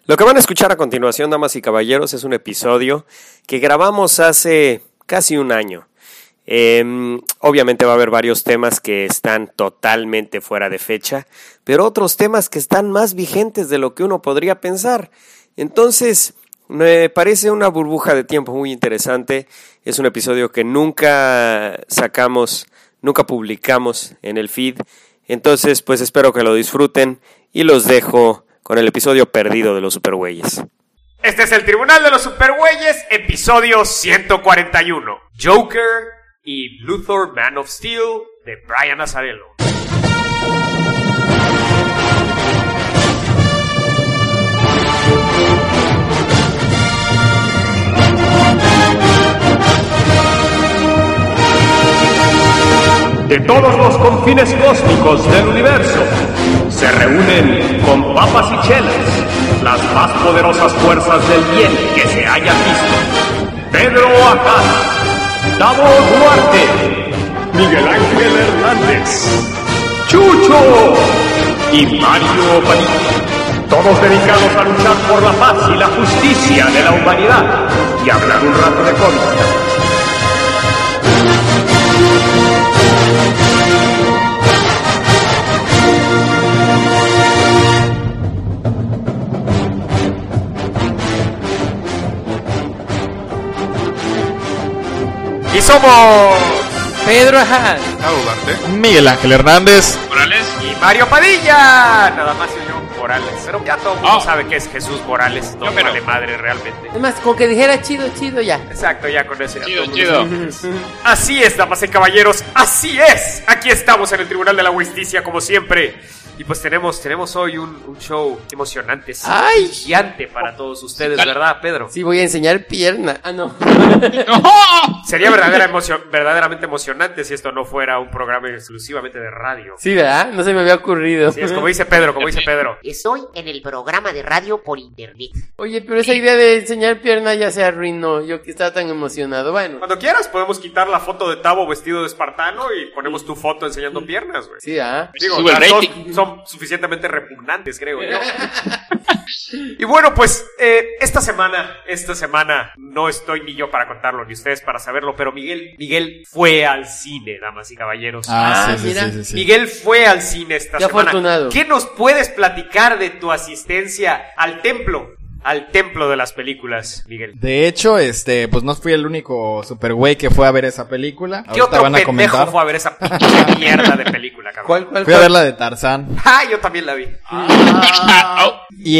Lo que van a escuchar a continuación, damas y caballeros, es un episodio que grabamos hace casi un año. Obviamente va a haber varios temas que están totalmente fuera de fecha, pero otros temas que están más vigentes de lo que uno podría pensar. Entonces, me parece una burbuja de tiempo muy interesante. Es un episodio que nunca publicamos en el feed. Entonces, pues espero que lo disfruten y los dejo con el episodio perdido de los Supergüeyes. Este es el Tribunal de los Supergüeyes, episodio 141. Joker y Luthor Man of Steel de Brian Azzarello. De todos los confines cósmicos del universo se reúnen con papas y chelas las más poderosas fuerzas del bien que se hayan visto. Pedro Acá, Davor Duarte, Miguel Ángel Hernández, Chucho y Mario Padilla. Todos dedicados a luchar por la paz y la justicia de la humanidad y hablar un rato de cómics. Y somos Pedro Ajá, Miguel Ángel Hernández, Morales y Mario Padilla. Nada más soy yo, Morales. Pero ya todo el mundo sabe que es Jesús Morales. No me vale madre realmente. es más, con que dijera chido ya. Exacto, ya con eso. chido. Así es, damas y caballeros, así es. Aquí estamos en el Tribunal de la Justicia, como siempre. Y pues tenemos hoy un show emocionante, ¡ay! gigante para todos ustedes, ¿verdad, Pedro? Sí, voy a enseñar pierna. Ah, no. Sería verdaderamente emocionante si esto no fuera un programa exclusivamente de radio. Sí, ¿verdad? No se me había ocurrido. Sí, es como dice Pedro. Estoy en el programa de radio por internet. Oye, pero esa idea de enseñar pierna ya se arruinó. Yo que estaba tan emocionado. Bueno. Cuando quieras podemos quitar la foto de Tavo vestido de espartano y ponemos tu foto enseñando piernas, güey. Sí, ¿ah? Digo, sube el las dos rating. son suficientemente repugnantes, creo yo. Y bueno, pues esta semana no estoy ni yo para contarlo ni ustedes para saberlo, pero Miguel fue al cine, damas y caballeros. Sí. Miguel fue al cine esta Qué semana. afortunado. ¿Qué nos puedes platicar de tu asistencia al templo de las películas, Miguel? De hecho, pues no fui el único supergüey que fue a ver esa película. ¿Qué Ahorita otro van a pendejo comentar. fue a ver esa pinche mierda de película, cabrón? ¿Cuál? Fui a ver la de Tarzán. Ah, yo también la vi. Y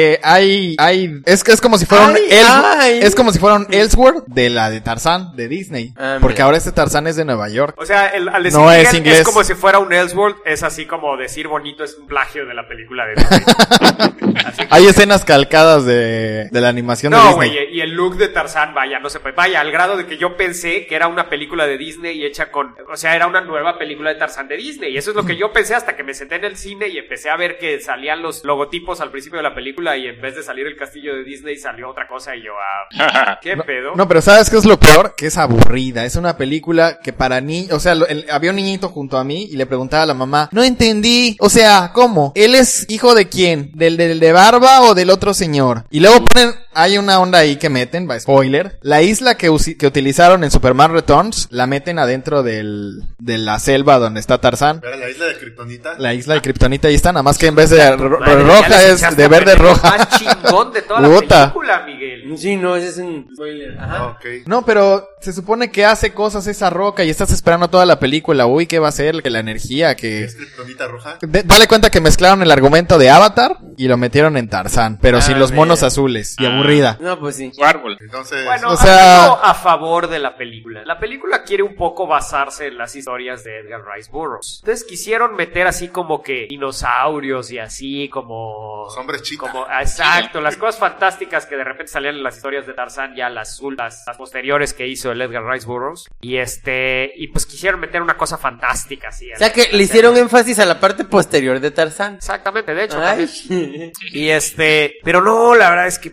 es como si fuera es como si fuera un Ellsworth de la de Tarzán de Disney, porque ahora este Tarzán es de Nueva York. O sea, al decir No Miguel, es inglés. es como si fuera un Ellsworth, es así como decir bonito es un plagio de la película de Disney. Así que- Hay escenas calcadas de la animación de No, Disney. güey, y el look de Tarzán, vaya, no se puede. Vaya, al grado de que yo pensé que era una película de Disney y hecha con... O sea, era una nueva película de Tarzán de Disney. Y eso es lo que yo pensé hasta que me senté en el cine y empecé a ver que salían los logotipos al principio de la película y en vez de salir el castillo de Disney salió otra cosa y yo, ¿qué pedo? No, pero ¿sabes qué es lo peor? Que es aburrida. Es una película que para niños... O sea, había un niñito junto a mí y le preguntaba a la mamá, no entendí. O sea, ¿cómo? ¿Él es hijo de quién? ¿Del de barba o del otro señor? Y luego ponen... Hay una onda ahí que meten, spoiler. La isla que utilizaron en Superman Returns, la meten adentro de la selva donde está Tarzán. ¿Era la isla de Kryptonita? La isla de Kryptonita, ahí está, nada más que en vez de Madre, ya roja les es echaste de verde a pendejo roja. más chingón de toda Puta. la película, Miguel. Sí, no, ese es un spoiler. Ajá. Ok. No, pero se supone que hace cosas esa roca y estás esperando toda la película. Uy, ¿qué va a ser? Que la energía, que... ¿Es Kryptonita roja? Dale cuenta que mezclaron el argumento de Avatar y lo metieron en Tarzán, pero sin los monos azules. Y aburrida. No, pues sí. Árbol. Entonces... Bueno, O sea- algo a favor de la película. La película quiere un poco basarse en las historias de Edgar Rice Burroughs. Entonces quisieron meter así como que dinosaurios y así como... Los hombres chita. Exacto, las cosas fantásticas que de repente salían en las historias de Tarzán, ya las posteriores que hizo el Edgar Rice Burroughs. Y pues quisieron meter una cosa fantástica así. O sea que le hicieron énfasis a la parte posterior de Tarzán. Exactamente, de hecho. Ay. También. Y pero no, la verdad es que pues no.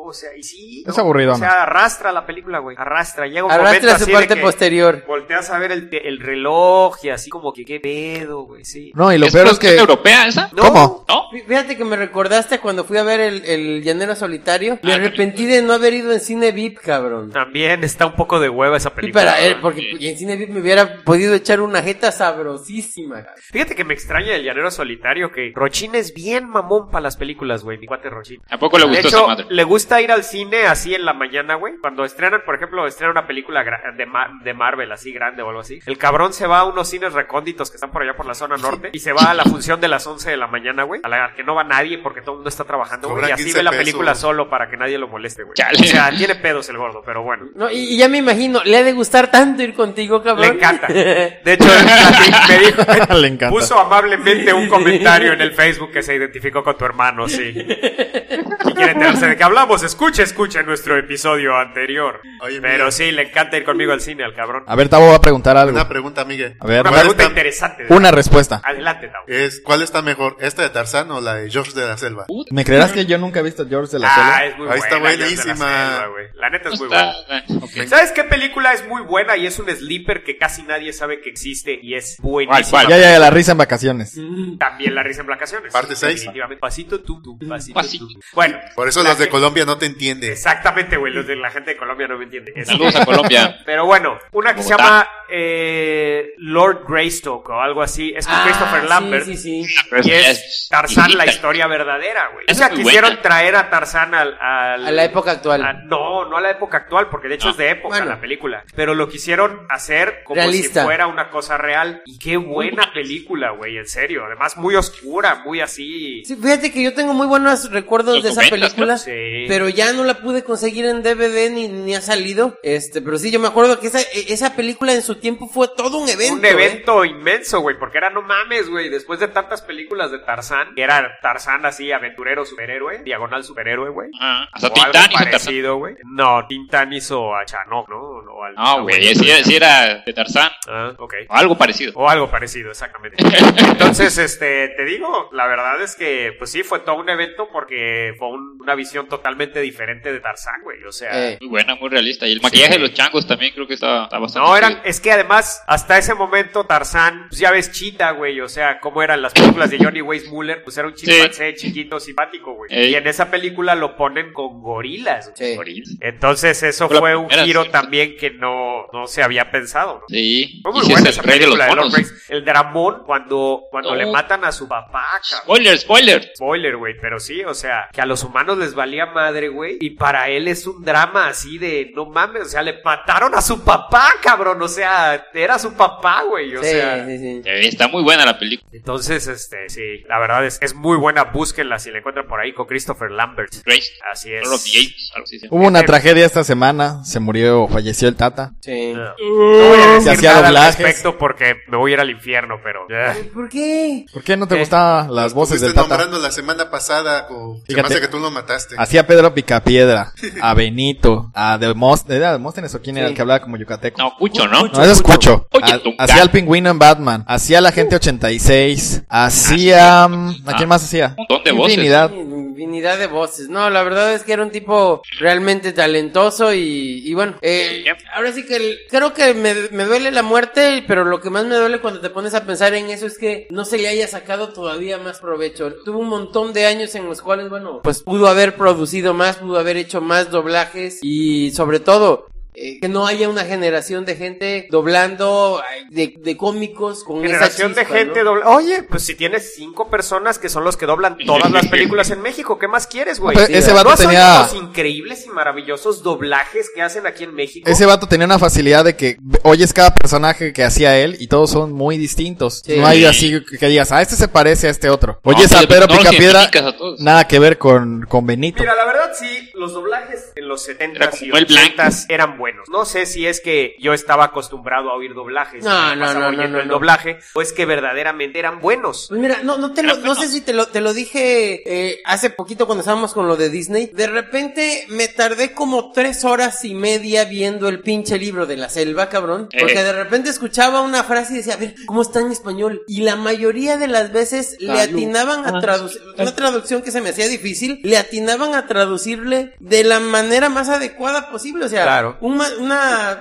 O sea, y sí. Es ¿no? aburrido, O sea, arrastra la película, güey. Arrastra. Llega un Arrastra momento su así parte de que posterior. volteas a ver el reloj y así como que qué pedo, güey, sí. No, y lo ¿Es peor es producción que... europea esa? No, ¿Cómo? ¿No? Fíjate que me recordaste cuando fui a ver el Llanero Solitario. Me Ah, arrepentí de no haber ido en cine VIP, cabrón. También está un poco de hueva esa Y película. para él, güey. porque en cine VIP me hubiera podido echar una jeta sabrosísima. Cabrón. Fíjate que me extraña el Llanero Solitario, que Rochín es bien mamón para las películas, güey, mi cuate Rochín. ¿A poco le De gustó hecho, esa madre? le gusta ir al cine así en la mañana, güey. Cuando estrenan, por ejemplo, estrenan una película de Marvel así grande o algo así. El cabrón se va a unos cines recónditos que están por allá por la zona norte y se va a la función de las 11 de la mañana, güey, a la que no va nadie porque todo el mundo está trabajando, güey. Cobra Y así 15 ve la pesos. película solo para que nadie lo moleste, güey. Chale. O sea, tiene pedos el gordo, pero bueno. No, y ya me imagino, le ha de gustar tanto ir contigo, cabrón. Le encanta. De hecho, me dijo, Le encanta. puso amablemente un comentario en el Facebook que se identificó con tu hermano, sí. Y quiere enterarse de que hablamos. Escuche nuestro episodio anterior. Oye, Pero mira. sí, le encanta ir conmigo al cine al cabrón. A ver, Tavo va a preguntar algo. Una pregunta, Miguel. A ver, Una ¿cuál pregunta está- interesante. una respuesta. Adelante, Tau. ¿Cuál está mejor? ¿Esta de Tarzán o la de George de la Selva? ¿Me creerás que yo nunca he visto George de la Ah, Selva? es muy Ahí está buena. George de la buenísima. Selva, güey. La neta es muy Está- buena. ok. ¿Sabes qué película es muy buena y es un sleeper que casi nadie sabe que existe y es buenísima? ¿Cuál? Ya, la risa en vacaciones. También La risa en vacaciones. Parte 6. Definitivamente. Pasito tú, pasito Pasito. tú. Bueno. Por eso la los de que- Colombia no te entienden. Exactamente, güey. Los de la gente de Colombia no me entienden. Saludos a Colombia. Pero bueno, una que se Bogotá. llama Lord Greystoke o algo así. Es con Christopher Lambert. Sí. Pero Y esa es Tarzán, la viejita. historia verdadera, güey. O Esa sea, es muy quisieron buena. traer a Tarzán A la época actual. no a la época actual, porque de hecho No. es de época Bueno. la película. Pero lo quisieron hacer como Realista. si fuera una cosa real. Y qué buena película, güey, en serio. Además, muy oscura, muy así. Sí, fíjate que yo tengo muy buenos recuerdos Los de esa 90s, película, ¿no? Sí. pero ya no la pude conseguir en DVD ni ha salido. Pero sí, yo me acuerdo que esa película en su tiempo fue todo un evento. Un evento inmenso, güey, porque era no mames, güey, después de tantas películas de Tarzán, que era Tarzán así, aventurero, superhéroe, diagonal superhéroe, güey. Ajá. Hasta O algo Tintán hizo Tarzán. parecido, güey. No, Tintán hizo a Chanok, ¿no? No, güey, sí era de Tarzán. Ah, ok. O algo parecido. O algo parecido, exactamente. Entonces, te digo, la verdad es que, pues sí, fue todo un evento porque fue una visión totalmente diferente de Tarzán, güey, o sea... Muy buena, muy realista. Y el maquillaje de los changos también creo que está bastante No, chido. es que además, hasta ese momento Tarzán, pues ya ves Cheetah, güey, o sea, cómo eran las películas de Johnny Weissmuller, pues era un chimpancé chiquito, simpático, güey. Ey. Y en esa película lo ponen con gorilas, güey. Sí. Gorilas. Entonces eso Pero fue la un primera, giro sí. también que no se había pensado, ¿no? Sí. Fue Y muy sí buena es esa el rey de los película de Lord monos. Grace. El dramón cuando No. le matan a su papá, cabrón. Spoiler. Spoiler, güey, pero sí, o sea, que a los humanos les valía madre, güey, y para él es un drama así de, no mames, o sea, le mataron a su papá, cabrón, o sea, era su papá, güey, o sea. Sí. Está muy buena la película. Entonces, sí, la verdad es muy buena, búsquenla si la encuentran por ahí con Christopher Lambert. Grace. Así es. Lord of the Apes, algo así. Hubo una tragedia esta semana, falleció el Tata. Sí. No voy a Se decir hacía nada al doblajes. respecto porque me voy a ir al infierno, pero... ¿Por qué? ¿Por qué no te gustaban las voces del Estuviste Tata? nombrando la semana pasada, se me Fíjate. hace que tú lo mataste. Hacía a Pedro Picapiedra, a Benito, a Demóstenes. ¿Era Demóstenes o quién era el que hablaba como yucateco? No, Cucho, ¿no? No, eso es Cucho. Oye, tú, Hacía al pingüino en Batman. Hacía la gente 86. Hacía... ¿A quién más hacía? Un montón de voces. Infinidad. Infinidad de voces. No, la verdad es que era un tipo realmente talentoso y bueno, ahora sí que creo que me duele la muerte, pero lo que más me duele cuando te pones a pensar en eso es que no se le haya sacado todavía más provecho. Tuvo un montón de años en los cuales, bueno, pues pudo haber producido más, pudo haber hecho más doblajes y sobre todo... que no haya una generación de gente doblando de cómicos con Generación esa de chispa, gente ¿no? dobla. Oye, pues si tienes 5 personas que son los que doblan todas las películas en México, ¿qué más quieres, güey? No, pero ese vato ¿No has oído tenía- los increíbles y maravillosos doblajes que hacen aquí en México? Ese vato tenía una facilidad de que oyes cada personaje que hacía él y todos son muy distintos. Sí. No hay así que digas, este se parece a este otro. No, Oyes a pero Pedro no los Picapiedra, identificas a todos. nada que ver con Benito. Mira, la verdad sí, los doblajes en los 70s Era y como el blanco. 80s eran buenos. buenos. No sé si es que yo estaba acostumbrado a oír doblajes. No. El doblaje, o es que verdaderamente eran buenos. Pues mira, no sé si te lo dije hace poquito cuando estábamos con lo de Disney. De repente me tardé como 3 horas y media viendo el pinche libro de la selva, cabrón. Porque de repente escuchaba una frase y decía, a ver, ¿cómo está en español? Y la mayoría de las veces le atinaban a traducir, una traducción que se me hacía difícil, le atinaban a traducirle de la manera más adecuada posible. O sea, claro. una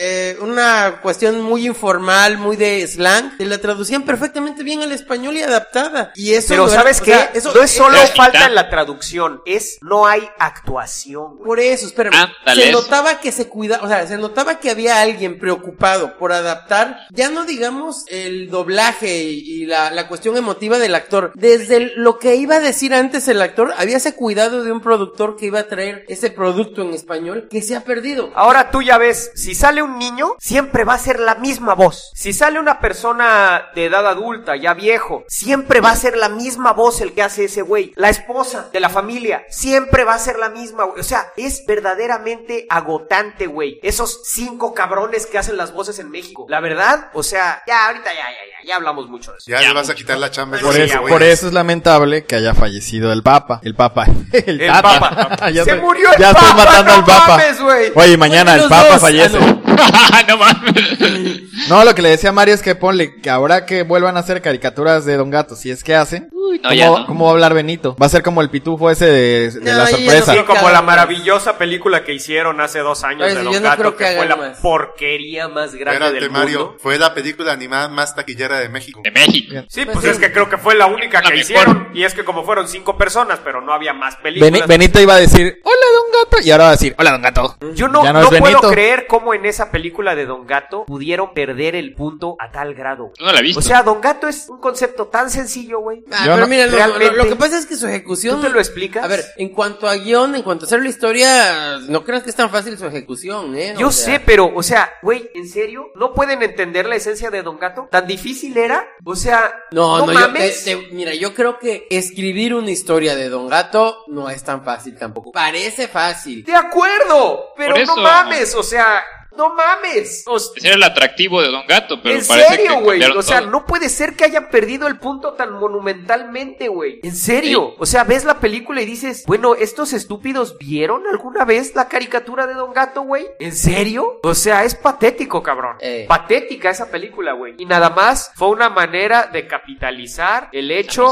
cuestión muy informal, muy de slang, te la traducían perfectamente bien al español y adaptada. Y eso pero no ¿sabes qué? Eso no es solo falta en la traducción, no hay actuación, güey. Por eso, espérame. Se notaba que se cuidaba, o sea, se notaba que había alguien preocupado por adaptar, ya no digamos el doblaje y la cuestión emotiva del actor. Desde lo que iba a decir antes el actor, había ese cuidado de un productor que iba a traer ese producto en español que se ha perdido. Ahora tú ya ves, si sale un niño, siempre va a ser la misma voz. Si sale una persona de edad adulta, ya viejo, siempre va a ser la misma voz el que hace ese güey. La esposa de la familia, siempre va a ser la misma, güey. O sea, es verdaderamente agotante, güey. Esos 5 cabrones que hacen las voces en México. La verdad, o sea, ya ahorita ya hablamos mucho de eso. Ya le vas a quitar la chamba. Por eso es lamentable que haya fallecido el Papa. El Papa. El Papa. Ya se murió el ya Papa. Estoy matando al Papa. Mames, oye, mañana el Papa fallece. No mames. No, lo que le decía a Mario es que ponle que ahora que vuelvan a hacer caricaturas de Don Gato, si es que hacen, ¿cómo va a hablar Benito? Va a ser como el pitufo ese de la sorpresa. Sí, como la maravillosa película que hicieron hace 2 años de Don Gato, que fue la porquería más grande del mundo. Mario, fue la película animada más taquillera de México. Sí, pues es que creo que fue la única que hicieron, y es que como fueron 5 personas, pero no había más películas. Benito iba a decir, hola Don Gato, y ahora va a decir, hola Don Gato. Yo no puedo creer cómo en esa película de Don Gato pudieron perder el punto a tal grado. No la he visto. O sea, Don Gato es un concepto tan sencillo, güey. Pero mira, lo que pasa es que su ejecución... ¿Tú te lo explicas? A ver, en cuanto a guión, en cuanto a hacer la historia, no creas que es tan fácil su ejecución, Yo sé, pero, o sea, güey, ¿en serio? ¿No pueden entender la esencia de Don Gato? ¿Tan difícil era? O sea, no mames. Mira, yo creo que escribir una historia de Don Gato no es tan fácil tampoco. Parece fácil. De acuerdo, pero no mames, o sea... No mames. Ese era el atractivo de Don Gato, pero ¿en serio, güey? O sea, no puede ser que hayan perdido el punto tan monumentalmente, güey. ¿En serio? O sea, ves la película y dices, bueno, ¿estos estúpidos vieron alguna vez la caricatura de Don Gato, güey? ¿En serio? O sea, es patético, cabrón. Patética esa película, güey. Y nada más fue una manera de capitalizar el hecho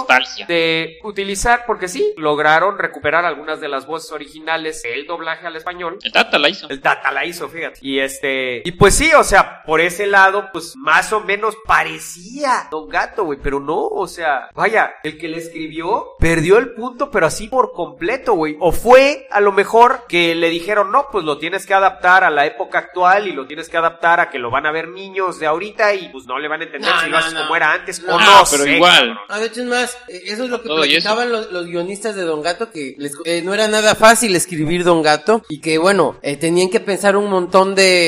de utilizar, porque sí, lograron recuperar algunas de las voces originales del doblaje al español. El Tata la hizo. El Tata la hizo, fíjate. Y pues sí, o sea, por ese lado, pues más o menos parecía Don Gato, güey, pero no, o sea, vaya, el que le escribió perdió el punto, pero así por completo, güey. O fue, a lo mejor, que le dijeron, no, pues lo tienes que adaptar a la época actual y lo tienes que adaptar a que lo van a ver niños de ahorita y pues no le van a entender si lo haces como era antes o no pero sé, igual. De hecho es más, eso es lo que platicaban los guionistas de Don Gato, que no era nada fácil escribir Don Gato y que bueno, tenían que pensar un montón de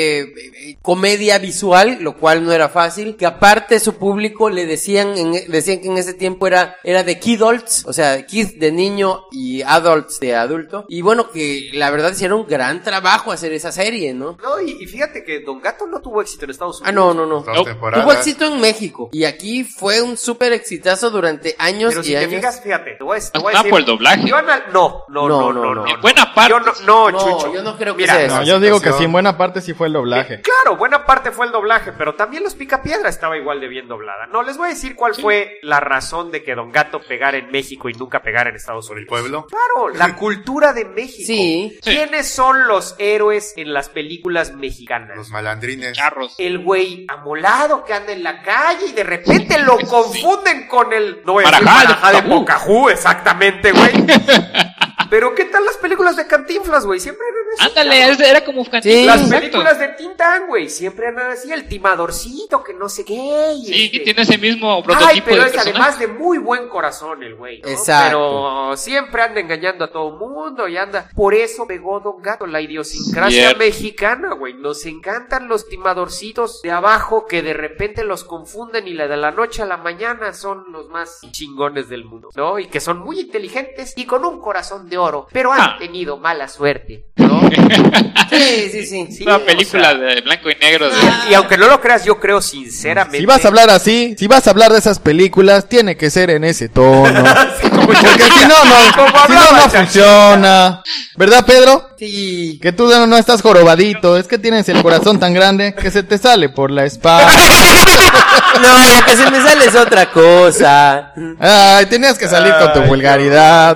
comedia visual, lo cual no era fácil, que aparte su público le decían que en ese tiempo era de kidults, o sea, kids de niño y adults de adulto, y bueno, que la verdad hicieron un gran trabajo hacer esa serie, ¿no? No, y fíjate que Don Gato no tuvo éxito en Estados Unidos. No. Tuvo éxito en México, y aquí fue un súper exitazo durante años. Pero si años. te fijas, fíjate, te voy a decir. por el doblaje. No. En buena parte. Chucho. Yo no creo que mira, sea eso. Yo digo que sí, en buena parte sí fue el doblaje. Claro, buena parte fue el doblaje, pero también Los Picapiedra estaba igual de bien doblada. No, les voy a decir cuál fue la razón de que Don Gato pegara en México y nunca pegara en Estados Unidos. ¿El pueblo? Claro, la cultura de México. Sí. ¿Quiénes son los héroes en las películas mexicanas? Los malandrines. Charros. El güey amolado que anda en la calle y de repente lo confunden con el... No voy a decir Marajá de Pocahú, exactamente, güey. Pero ¿qué tal las películas de Cantinflas, güey? Siempre eran así. Ándale, era como Cantinflas. Sí, las películas de Tintán, güey, siempre eran así, el timadorcito, que no sé qué. Sí, tiene ese mismo prototipo. Ay, pero de es personaje. además de muy buen corazón el güey, ¿no? Exacto. Pero siempre anda engañando a todo mundo y anda. Por eso pegó Don Gato, la idiosincrasia mexicana, güey. Nos encantan los timadorcitos de abajo que de repente los confunden y de la noche a la mañana son los más chingones del mundo, ¿no? Y que son muy inteligentes y con un corazón de oro, pero han tenido mala suerte, ¿no? ¿no? Sí. Una película de blanco y negro. Y aunque no lo creas, yo creo sinceramente... Si vas a hablar así, si vas a hablar de esas películas, tiene que ser en ese tono. Porque si no, no funciona. ¿Verdad, Pedro? Sí. Que tú no estás jorobadito, es que tienes el corazón tan grande que se te sale por la espalda. No, lo que se me sale es otra cosa. Ay, tenías que salir con tu vulgaridad.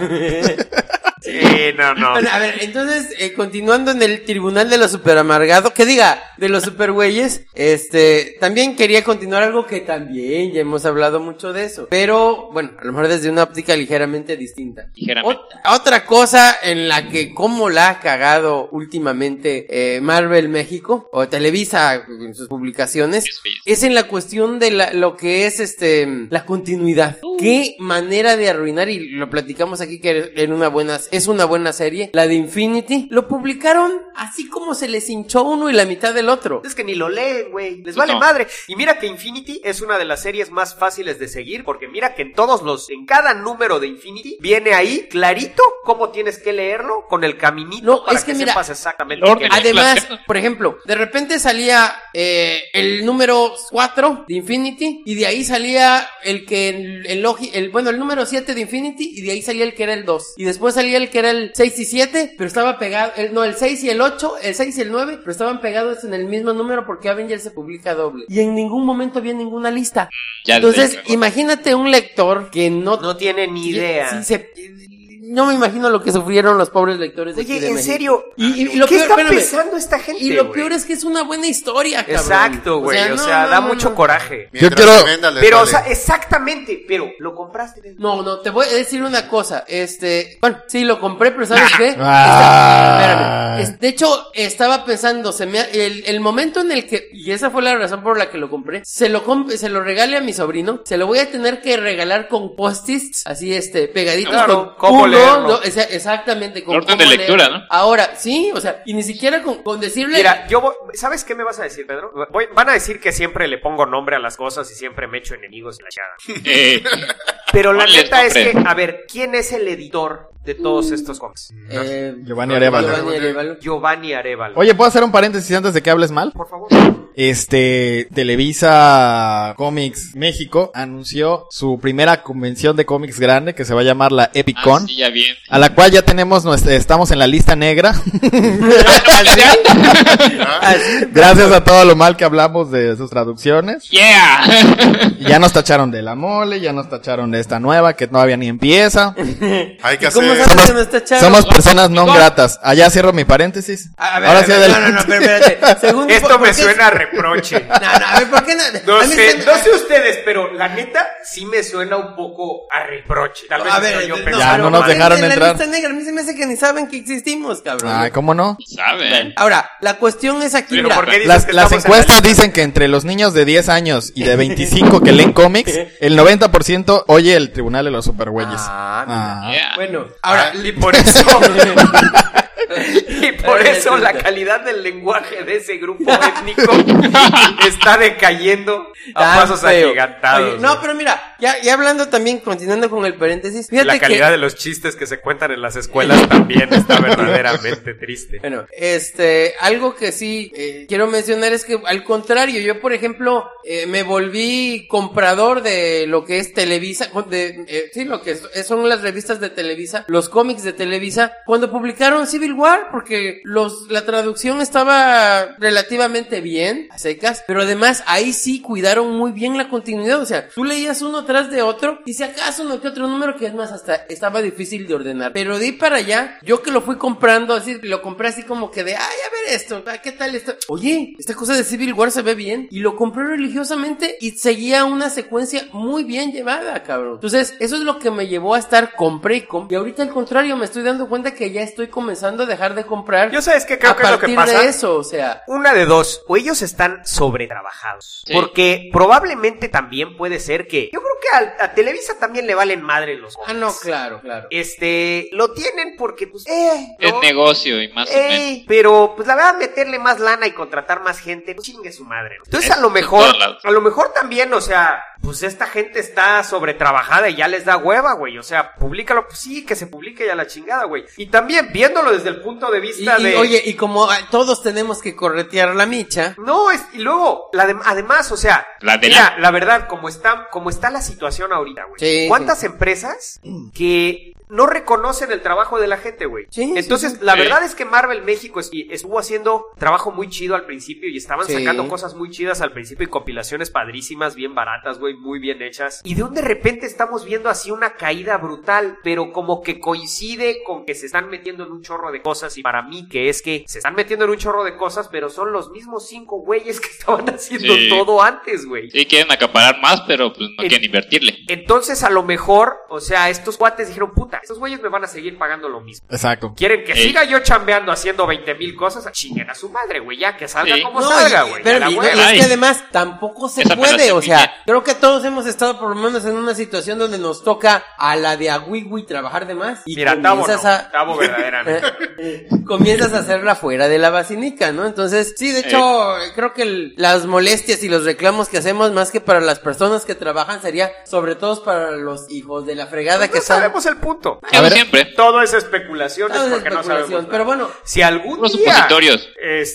Sí, no. Bueno, a ver, entonces, continuando en el tribunal de los super amargados, que diga, de los super güeyes, también quería continuar algo que también ya hemos hablado mucho de eso, pero, bueno, a lo mejor desde una óptica ligeramente distinta. Otra cosa en la que, como la ha cagado últimamente Marvel México, o Televisa en sus publicaciones, es en la cuestión de lo que es la continuidad. Qué manera de arruinar, y lo platicamos aquí que es una buena serie, la de Infinity. Lo publicaron así como se les hinchó uno y la mitad del otro. Es que ni lo leen, güey. Les vale madre. Y mira que Infinity es una de las series más fáciles de seguir, porque mira que en cada número de Infinity viene ahí clarito cómo tienes que leerlo con el caminito para que sepas exactamente qué. Además, por ejemplo, de repente salía el número 4 de Infinity y de ahí salía el número 7 de Infinity y de ahí salía el que era el 2. Y después salía el que era el 6 y 7, pero estaba pegado, el 6 y el 8, el 6 y el 9, pero estaban pegados en el mismo número porque Avengers se publica doble. Y en ningún momento había ninguna lista. Entonces, imagínate un lector que no tiene ni idea. No me imagino lo que sufrieron los pobres lectores de aquí de en México. serio, y lo ¿qué peor, está pensando esta gente? Y lo peor es que es una buena historia, cabrón. Exacto, güey, o sea, da mucho coraje. Yo quiero... Pero, o sea, exactamente, pero ¿lo compraste? No, te voy a decir una cosa, bueno, sí, lo compré, pero ¿sabes qué? Espérame. De hecho, estaba pensando, el momento en el que, y esa fue la razón por la que lo compré, se lo regale a mi sobrino, se lo voy a tener que regalar con post-its, así, pegaditos, claro, con ¿cómo leerlo? Exactamente, con orden de lectura, ¿no? Ahora, sí, o sea, y ni siquiera con decirle... Mira, ¿sabes qué me vas a decir, Pedro? Van a decir que siempre le pongo nombre a las cosas y siempre me echo enemigos y la chada. Pero la neta es que, a ver, ¿quién es el editor de todos estos cómics? Giovanni Arévalo. Giovanni Arévalo. Oye, ¿puedo hacer un paréntesis antes de que hables mal? Por favor. Televisa Comics México anunció su primera convención de cómics grande que se va a llamar la EpicCon, sí, ya bien. a la cual ya tenemos estamos en la lista negra. Gracias a todo lo mal que hablamos de sus traducciones. Ya nos tacharon de La Mole, ya nos tacharon de esta nueva que todavía ni empieza. Hay que ¿Cómo hacer... sabes que nos tacharon? Somos personas no gratas. Allá cierro mi paréntesis. Ahora sí, adelante. No, espérate. Esto me suena a reproche. A ver, ¿por qué no? No sé ustedes, pero la neta sí me suena un poco a reproche. Tal vez estoy yo pensando. Ya no nos dejaron en entrar. La lista negra, a mí se me hace que ni saben que existimos, cabrón. Ay, ¿cómo no? ¿Saben? Ahora, la cuestión es aquí, Pero mira. ¿por qué dices Las que estamos en la encuestas lista? dicen que entre los niños de 10 años y de 25 que leen cómics, el 90% oye el Tribunal de los Supergüeyes. Bueno, ahora, Y por eso... Y por eso la calidad del lenguaje de ese grupo étnico está decayendo a pasos agigantados. Oye, no, pero mira, ya hablando también, continuando con el paréntesis, fíjate la calidad de los chistes que se cuentan en las escuelas también está verdaderamente triste. Bueno, algo que sí quiero mencionar es que al contrario, yo por ejemplo me volví comprador de lo que es Televisa, lo que son las revistas de Televisa, los cómics de Televisa, cuando publicaron Civil War, porque la traducción estaba relativamente bien, a secas, pero además ahí sí cuidaron muy bien la continuidad, o sea, tú leías uno tras de otro, y si acaso uno que otro número que es más hasta estaba difícil de ordenar, pero de ahí para allá, yo que lo fui comprando, así, lo compré así como que de, a ver esto, ¿qué tal esto? Oye, esta cosa de Civil War se ve bien, y lo compré religiosamente, y seguía una secuencia muy bien llevada, cabrón. Entonces, eso es lo que me llevó a estar compré y ahorita al contrario, me estoy dando cuenta que ya estoy comenzando a dejar de comprar. Yo sabes que creo que es lo que pasa. A partir de eso, o sea. Una de dos, o ellos están sobretrabajados. Sí. Porque probablemente también puede ser que, yo creo que a Televisa también le valen madre los cómics. No, claro. Lo tienen porque, pues, Es negocio y más o menos. Pero, pues la verdad, meterle más lana y contratar más gente, chingue su madre. Entonces, Eso a lo en mejor, todos lados. a lo mejor también, o sea, pues esta gente está sobretrabajada y ya les da hueva, güey. O sea, públicalo, pues sí, que se publique ya la chingada, güey. Y también, viéndolo desde el punto de vista de... Oye, y como todos tenemos que corretear la micha. No, y luego, además, o sea, mira, la verdad, como está la situación ahorita, güey. Sí, ¿Cuántas empresas que no reconocen el trabajo de la gente, güey? Sí, Entonces, sí. la verdad es que Marvel México estuvo haciendo trabajo muy chido al principio y estaban Sí. sacando cosas muy chidas al principio y compilaciones padrísimas, bien baratas, güey, muy bien hechas. Y de repente estamos viendo así una caída brutal, pero como que coincide con que se están metiendo en un chorro de cosas. Y para mí que es que se están metiendo en un chorro de cosas, pero son los mismos 5 güeyes que estaban haciendo Sí. todo antes, güey. Sí, quieren acaparar más, pero pues no quieren invertirle. Entonces, a lo mejor, o sea, estos cuates dijeron, puta, estos güeyes me van a seguir pagando lo mismo. Exacto. Quieren que Ey. siga yo chambeando haciendo 20,000 cosas, chinguen a su madre, güey, ya que salga Sí. como No, salga, y- güey. pero a la y- hueva. y es Ay. que además tampoco se Esa puede, apenas o sea, semilla. creo que todos hemos estado por lo menos en una situación donde nos toca a la de agüigüi trabajar de más y Mira, Tabo no, comienzas Tabo verdaderamente. comienzas a hacerla fuera de la vacinica, ¿no? Entonces, sí, de hecho, creo que las molestias y los reclamos que hacemos más que para las personas que trabajan sería sobre todo para los hijos de la fregada que No están. sabemos el punto. A ver, siempre. Todo es especulación, es Todo es porque no especulación, sabemos. pero bueno. Si algún Puros día supositorios.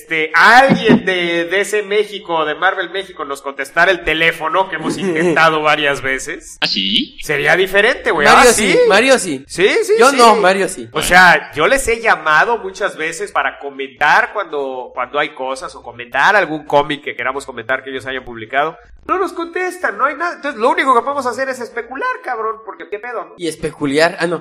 Alguien de DC México, de Marvel México, nos contestara el teléfono que hemos intentado varias veces, ¿Ah, sí? sería diferente, güey. Mario Ah, sí, sí. Mario sí. Sí, sí, Yo sí. no, Mario sí. O sea, yo les he llamado muchas veces para comentar cuando hay cosas o comentar algún cómic que queramos comentar que ellos hayan publicado. No nos contestan, no hay nada. Entonces, lo único que podemos hacer es especular, cabrón, porque qué pedo, ¿no? Y especular, no.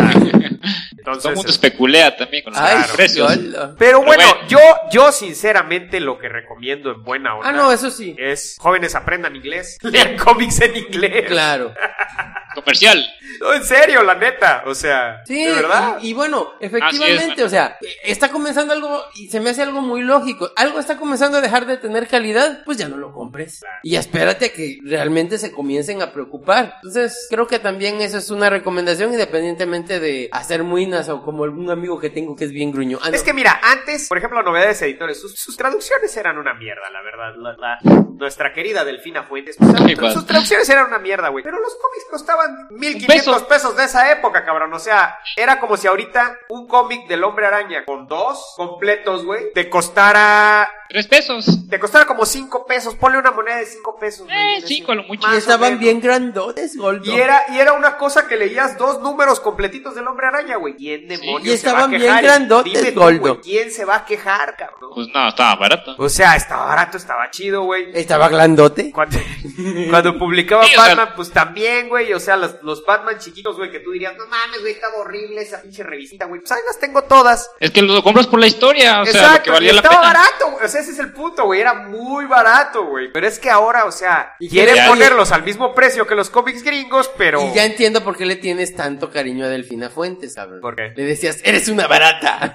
Entonces, Todo el mundo especulea también con los Ay, precios. yolo. pero bueno, bueno. yo sinceramente lo que recomiendo en buena onda No, eso sí. es jóvenes aprendan inglés, lean cómics en inglés. Claro. Comercial. No, en serio, la neta, o sea, Sí, de verdad. y bueno, Así efectivamente, es. o sea, está comenzando algo y se me hace algo muy lógico. Algo está comenzando a dejar de tener calidad, pues ya no lo compres. Y espérate a que realmente se comiencen a preocupar. Entonces, creo que también eso es una recomendación independientemente de hacer muinas o como algún amigo que tengo que es bien gruñón. Ah, no. Es que mira, antes, por ejemplo, Novedades Editores, sus traducciones eran una mierda, la verdad. Nuestra querida Delfina Fuentes, pues, Ay, sus vas. traducciones eran una mierda, güey. Pero los cómics costaban Un 1,500 pesos de esa época, cabrón. O sea, era como si ahorita un cómic del Hombre Araña con 2 completos, güey, te costara 3 pesos. como 5 pesos. Ponle una moneda de 5 pesos, güey. 5 a lo mucho. Más Y o estaban menos. bien grandotes, Goldo. Y era una cosa que leías 2 números completitos del Hombre Araña, güey. ¿Quién demonios Y se va a estaban bien quejar? grandotes, Dime tú, Goldo. güey, ¿quién se va a quejar, cabrón? Pues no, estaba barato. O sea, estaba barato, estaba chido, güey. Estaba grandote. Cuando publicaba Sí, o sea- Batman, pues también, güey. O sea, los Batman chiquitos, güey, que tú dirías, no mames, güey, estaba horrible esa pinche revista, güey. Pues ahí las tengo todas. Es que lo compras por la historia, o sea, lo que y valía la estaba pena. barato, güey. O sea, ese es el punto, güey. Era muy barato, güey. Pero es que ahora, o sea, Y quieren ya- ponerlos al mismo precio que los cómics gringos, pero... Y ya entiendo por qué le tienes tanto cariño a Delfina Fuentes, cabrón. ¿Por qué? Le decías, eres una barata.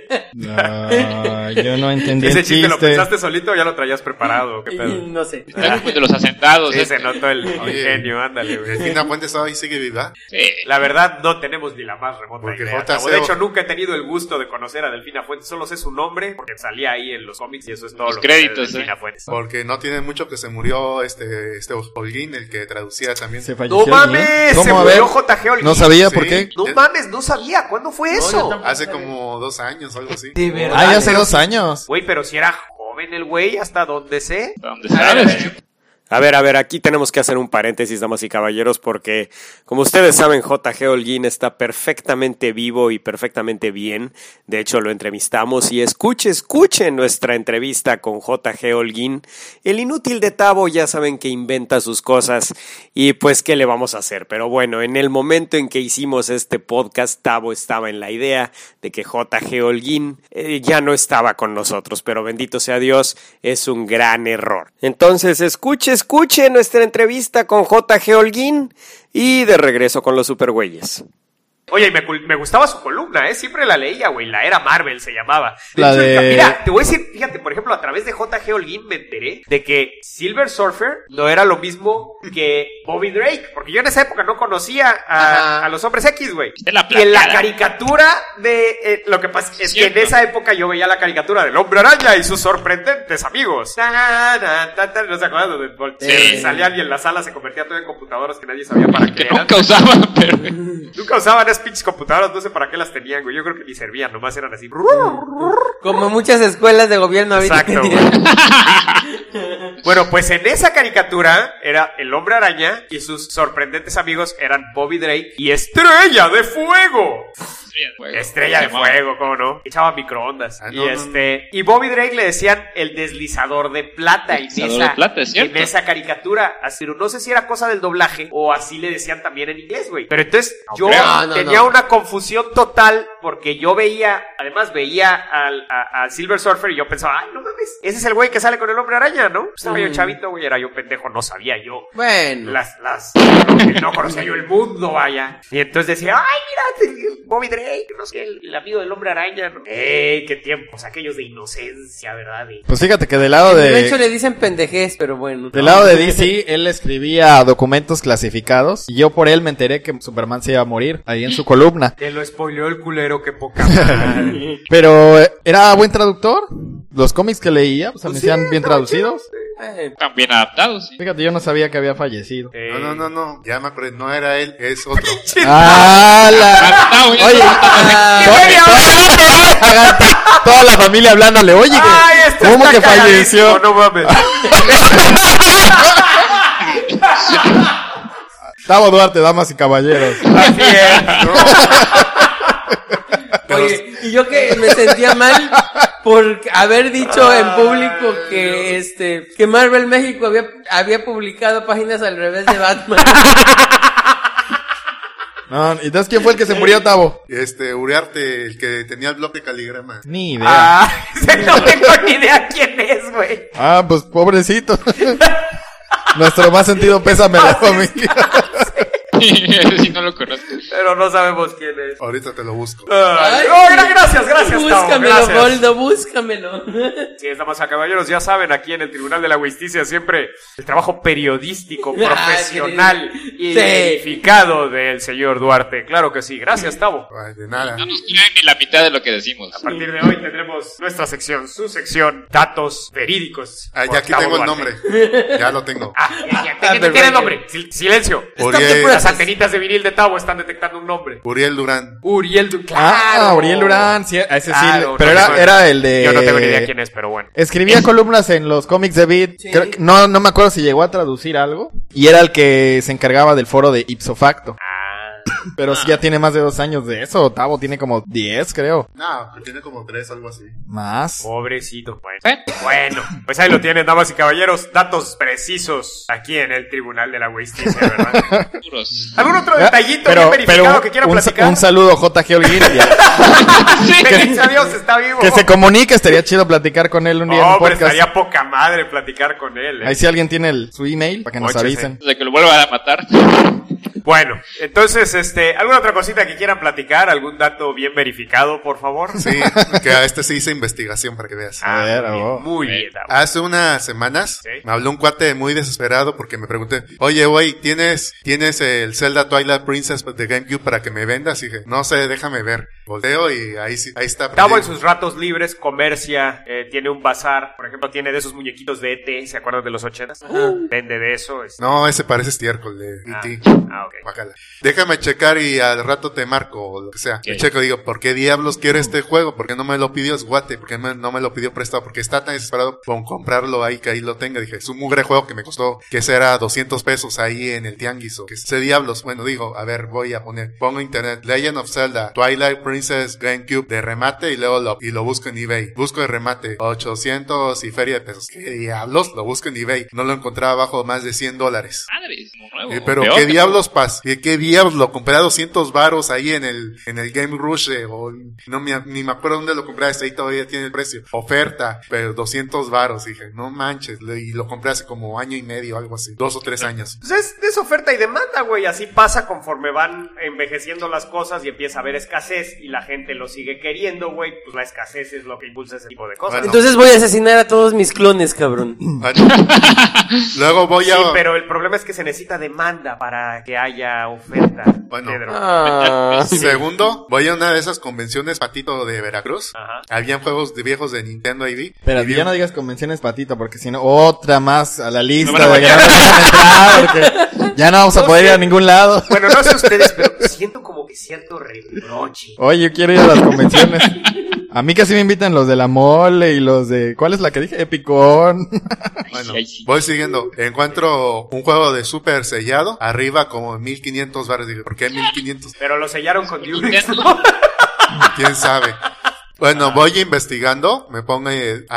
No, yo no entendí ¿Ese el chiste lo chiste. pensaste solito o ya lo traías preparado? ¿Qué pedo? No sé. Está como de los asentados. Sí, ¿eh? se notó el Oye. ingenio, ándale, güey. Delfina Fuentes todavía sigue viva. Sí. La verdad, no tenemos ni la más remota Porque idea. JC Chavo. De hecho, nunca he tenido el gusto de conocer a Delfina Fuentes. Solo sé su nombre porque salía ahí en los cómics y eso es todo Los lo que sé de créditos, Delfina Fuentes. Porque no tiene mucho que se murió este Holguín, el que traducía también. Se ¡No falleció mames! alguien. Se ¿Cómo? A ver. murió J.G. Holguín. No sabía Sí. por qué. No mames, no sabía. ¿Cuándo fue yo eso? tampoco. Hace como 2 años o algo así. De verdad. Ah, ya hace 2 años. Güey, pero si era joven el güey, hasta donde sé. ¿Dónde sabes? A ver, aquí tenemos que hacer un paréntesis, damas y caballeros, porque como ustedes saben, J.G. Holguín está perfectamente vivo y perfectamente bien. De hecho, lo entrevistamos y escuchen nuestra entrevista con J.G. Holguín. El inútil de Tabo ya saben que inventa sus cosas y pues, ¿qué le vamos a hacer? Pero bueno, en el momento en que hicimos este podcast, Tabo estaba en la idea de que J.G. Holguín ya no estaba con nosotros, pero bendito sea Dios, es un gran error. Entonces, escuche nuestra entrevista con J.G. Holguín y de regreso con los supergüeyes. Oye, y me gustaba su columna, siempre la leía, güey. La Era Marvel se llamaba. Mira, te voy a decir, fíjate, por ejemplo, a través de J.G. Holguín me enteré de que Silver Surfer no era lo mismo que Bobby Drake, porque yo en esa época no conocía a los Hombres X, güey. Y en la caricatura de... lo que pasa es que en esa época yo veía la caricatura del Hombre Araña y sus sorprendentes amigos. ¿No se acuerdan? Donde salían y en la sala se convertía todo en computadoras que nadie sabía para qué eran. Nunca usaban, pero... Nunca usaban esas pinches computadoras, no sé para qué las tenían, güey. Yo creo que ni servían, nomás eran así. Como muchas escuelas de gobierno ahorita. Exacto. Bueno, pues en esa caricatura era el Hombre Araña y sus sorprendentes amigos eran Bobby Drake y Estrella de Fuego. Estrella de Fuego, ¿cómo no? Echaba microondas. Y Bobby Drake le decían el deslizador de plata en esa caricatura. Así, no sé si era cosa del doblaje o así le decían también en inglés, güey. Pero entonces yo tenía una confusión total porque yo veía a Silver Surfer y yo pensaba, ay, no mames, ese es el güey que sale con el Hombre Araña, ¿no? Estaba yo chavito, güey, era yo pendejo, no sabía yo. Bueno. No conocía yo el mundo, vaya. Y entonces decía, ay, mira, Bobby Drake, no sé, el amigo del Hombre Araña, ¿no? Qué tiempos, aquellos de inocencia, ¿verdad? Pues fíjate que del lado de... De hecho le dicen pendejez, pero bueno. Del lado de DC, él escribía documentos clasificados y yo por él me enteré que Superman se iba a morir ahí en su columna. Te lo spoileó el culero, qué poca madre. Pero, ¿era buen traductor? Los cómics que leía, pues se me hacían bien traducidos. Están bien adaptados, sí. Fíjate, yo no sabía que había fallecido. No. Ya me acordé, no era él, es otro. Oye, toda la familia hablándole, oye, ¿cómo que falleció? No mames. Tavo Duarte, damas y caballeros. Así es, ¿no? Oye, y yo que me sentía mal por haber dicho en público que Marvel México había publicado páginas al revés de Batman. No, entonces ¿quién fue el que se murió, Tavo? Uriarte, el que tenía el blog de caligrama. Ni idea. No tengo ni idea quién es, güey. Pues pobrecito. Nuestro más sentido pésame a la familia. Ese sí no lo conozco. Pero no sabemos quién es. Ahorita te lo busco. Gracias, Búscamelo, Tavo, gracias. Boldo, búscamelo. Sí, damas y caballeros, ya saben, aquí en el Tribunal de la Justicia siempre el trabajo periodístico, profesional y verificado del señor Duarte. Claro que sí. Gracias, Tavo. Ay, de nada. No nos creen ni la mitad de lo que decimos. A partir de hoy tendremos nuestra sección, su sección, datos verídicos. Ya aquí Tavo tengo el Duarte. nombre. Ya lo tengo. Tiene el nombre. Silencio. Uriel. Las antenitas de vinil de Tavo están detectando un nombre. Uriel Durán. Uriel Durán. Claro. Uriel Durán, sí, a ese Claro, sí. Pero era el de... Yo no tengo ni idea quién es, pero bueno. Escribía columnas en los cómics de Beat. Sí. No me acuerdo si llegó a traducir algo. Y era el que se encargaba del foro de Ipso Facto. Pero sí ya tiene más de 2 años de eso. Tavo tiene como 10, creo. No, tiene como 3, algo así. Más. Pobrecito. Bueno, pues ahí lo tienen, damas y caballeros. Datos precisos aquí en el Tribunal de la Justicia, ¿verdad? Duros. ¿Algún otro detallito bien verificado que quieran platicar? Un saludo, J.G. Holguín. Feliz adiós, está vivo. Que se comunique, estaría chido platicar con él un día en un Hombre, podcast. estaría poca madre platicar con él. Ahí si alguien tiene su email, para que nos Móchese. avisen. De que lo vuelvan a matar. Bueno, entonces, ¿alguna otra cosita que quieran platicar? ¿Algún dato bien verificado, por favor? Sí, que a se hice investigación para que veas. A ver, muy bien, Tavo. Hace unas semanas me habló un cuate muy desesperado porque me pregunté, oye, güey, ¿tienes el Zelda Twilight Princess de GameCube para que me vendas? Y dije, no sé, déjame ver. Volteo y ahí está. Tavo en sus ratos libres comercia, tiene un bazar, por ejemplo, tiene de esos muñequitos de ET, ¿se acuerdan de los 80s? Vende de eso. No, ese parece estiércol de E.T. Ok. Bájala. Déjame checar y al rato te marco o lo que sea. Okay. Me checo y digo, ¿por qué diablos quiere este juego? ¿Por qué no me lo pidió es guate? ¿Por qué no me lo pidió prestado? Porque está tan desesperado con comprarlo ahí que ahí lo tenga. Dije, es un mugre juego que me costó, que será 200 pesos ahí en el tianguis o que sé diablos. Bueno, digo, a ver, pongo internet, Legend of Zelda, Twilight Princess Princess GameCube de remate y luego lo busco en eBay. Busco de remate 800 y feria de pesos. ¿Qué diablos? Lo busco en eBay. No lo encontraba bajo más de $100. Madres, nuevo. Pero Peor, qué diablos qué diablos, lo compré a 200 varos ahí en el Game Rush, o no ni me acuerdo dónde lo compré, ahí todavía tiene el precio. Oferta, pero 200 varos. Dije, no manches, y lo compré hace como año y medio, algo así, 2 o 3 años. Pues es oferta y demanda, güey. Así pasa conforme van envejeciendo las cosas y empieza a haber escasez y la gente lo sigue queriendo, güey. Pues la escasez es lo que impulsa ese tipo de cosas. Bueno. Entonces voy a asesinar a todos mis clones, cabrón. Bueno, luego voy a... Sí, pero el problema es que se necesita demanda para que haya oferta. Bueno. Pedro. Segundo, voy a una de esas convenciones patito de Veracruz. Ajá. Habían juegos de viejos de Nintendo ahí. Pero Y ya no vi- digas convenciones, Patito, porque si no, otra más a la lista No van a de que no nos van a entrar, porque ya no vamos a poder ir a ningún lado. Bueno, no sé ustedes, pero siento como que cierto reproche. Oye, yo quiero ir a las convenciones. A mí casi me invitan los de la mole y los de... ¿Cuál es la que dije? Epicón. Bueno, Ay, sí. voy siguiendo. Encuentro un juego de super sellado, arriba como 1500 bares. Dije, ¿por qué 1500? Pero lo sellaron con Durex, ¿no? ¿Quién sabe? Bueno, voy investigando, me pongo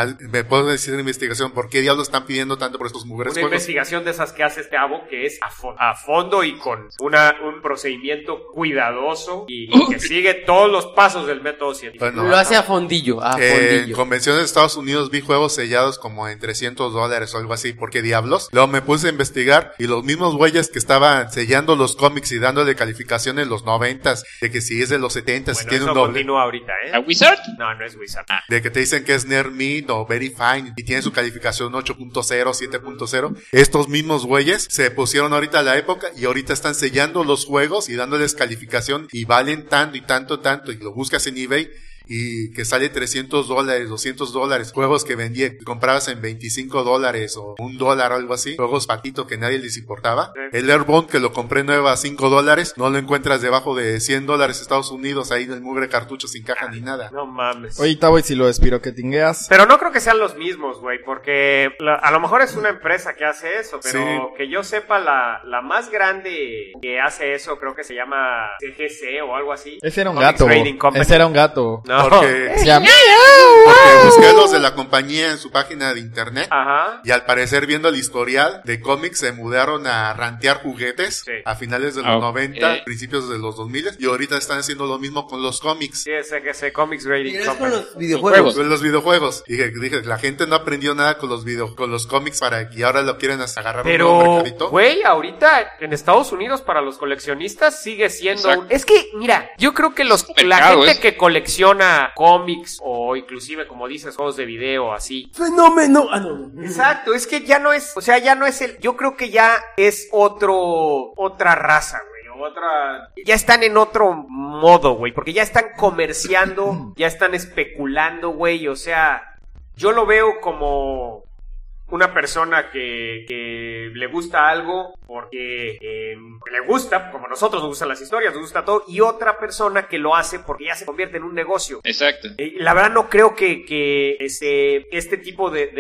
a decir investigación, ¿por qué diablos están pidiendo tanto por estos mujeres Una juegos? investigación de esas que hace este abo, que es a fondo y con un procedimiento cuidadoso y que sigue todos los pasos del método científico. Bueno, Lo hace a fondillo, en fondillo. convenciones de Estados Unidos vi juegos sellados como en $300 o algo así, ¿por qué diablos? Luego me puse a investigar y los mismos güeyes que estaban sellando los cómics y dándole calificaciones los 90s, de que si es de los 70s, si Bueno, tiene eso un doble, continúa ahorita, ¿A ¿eh? Wizard? No, no es Wizard. de que te dicen que es Near Mint o Very Fine y tiene su calificación 8.0, 7.0. Estos mismos güeyes se pusieron ahorita a la época y ahorita están sellando los juegos y dándoles calificación y valen tanto y tanto y lo buscas en eBay y que sale $300, $200, juegos que comprabas en $25 o $1 o algo así, juegos patito que nadie les importaba. Sí. El Airborne que lo compré nuevo a $5, no lo encuentras debajo de $100 Estados Unidos, ahí en el mugre cartucho sin caja ni nada. No mames. Oye, Tavo, y si lo despiroquetingueas. Pero no creo que sean los mismos, güey, porque a lo mejor es una empresa que hace eso, pero Sí. que yo sepa, la más grande que hace eso creo que se llama CGC o algo así. Ese era un Comics gato. Trading Company. Ese era un gato. No. Porque Se llama- busqué los de la compañía en su página de internet. Ajá. Y al parecer, viendo el historial de cómics, se mudaron a rantear juguetes Sí. a finales de los Ok. 90, principios de los 2000. Y ahorita están haciendo lo mismo con los cómics. Sí, es CGC, Comics Trading Es con Company. los videojuegos. Con los videojuegos. Y dije, la gente no aprendió nada con los cómics para que ahora lo quieren hasta agarrar un nuevo Pero, mercadito. güey, ahorita en Estados Unidos para los coleccionistas sigue siendo Exacto. Es que, mira, yo creo que la mercado, gente es. que colecciona cómics o inclusive, como dices, juegos de video así. Fenómeno. Ah, no. Exacto, es que ya no es, o sea, ya no es yo creo que ya es otra raza, güey. Ya están en otro modo, güey, porque ya están comerciando, ya están especulando, güey, o sea, yo lo veo como una persona que le gusta algo porque le gusta, como nosotros nos gustan las historias, nos gusta todo, y otra persona que lo hace porque ya se convierte en un negocio. Exacto. La verdad no creo que este tipo de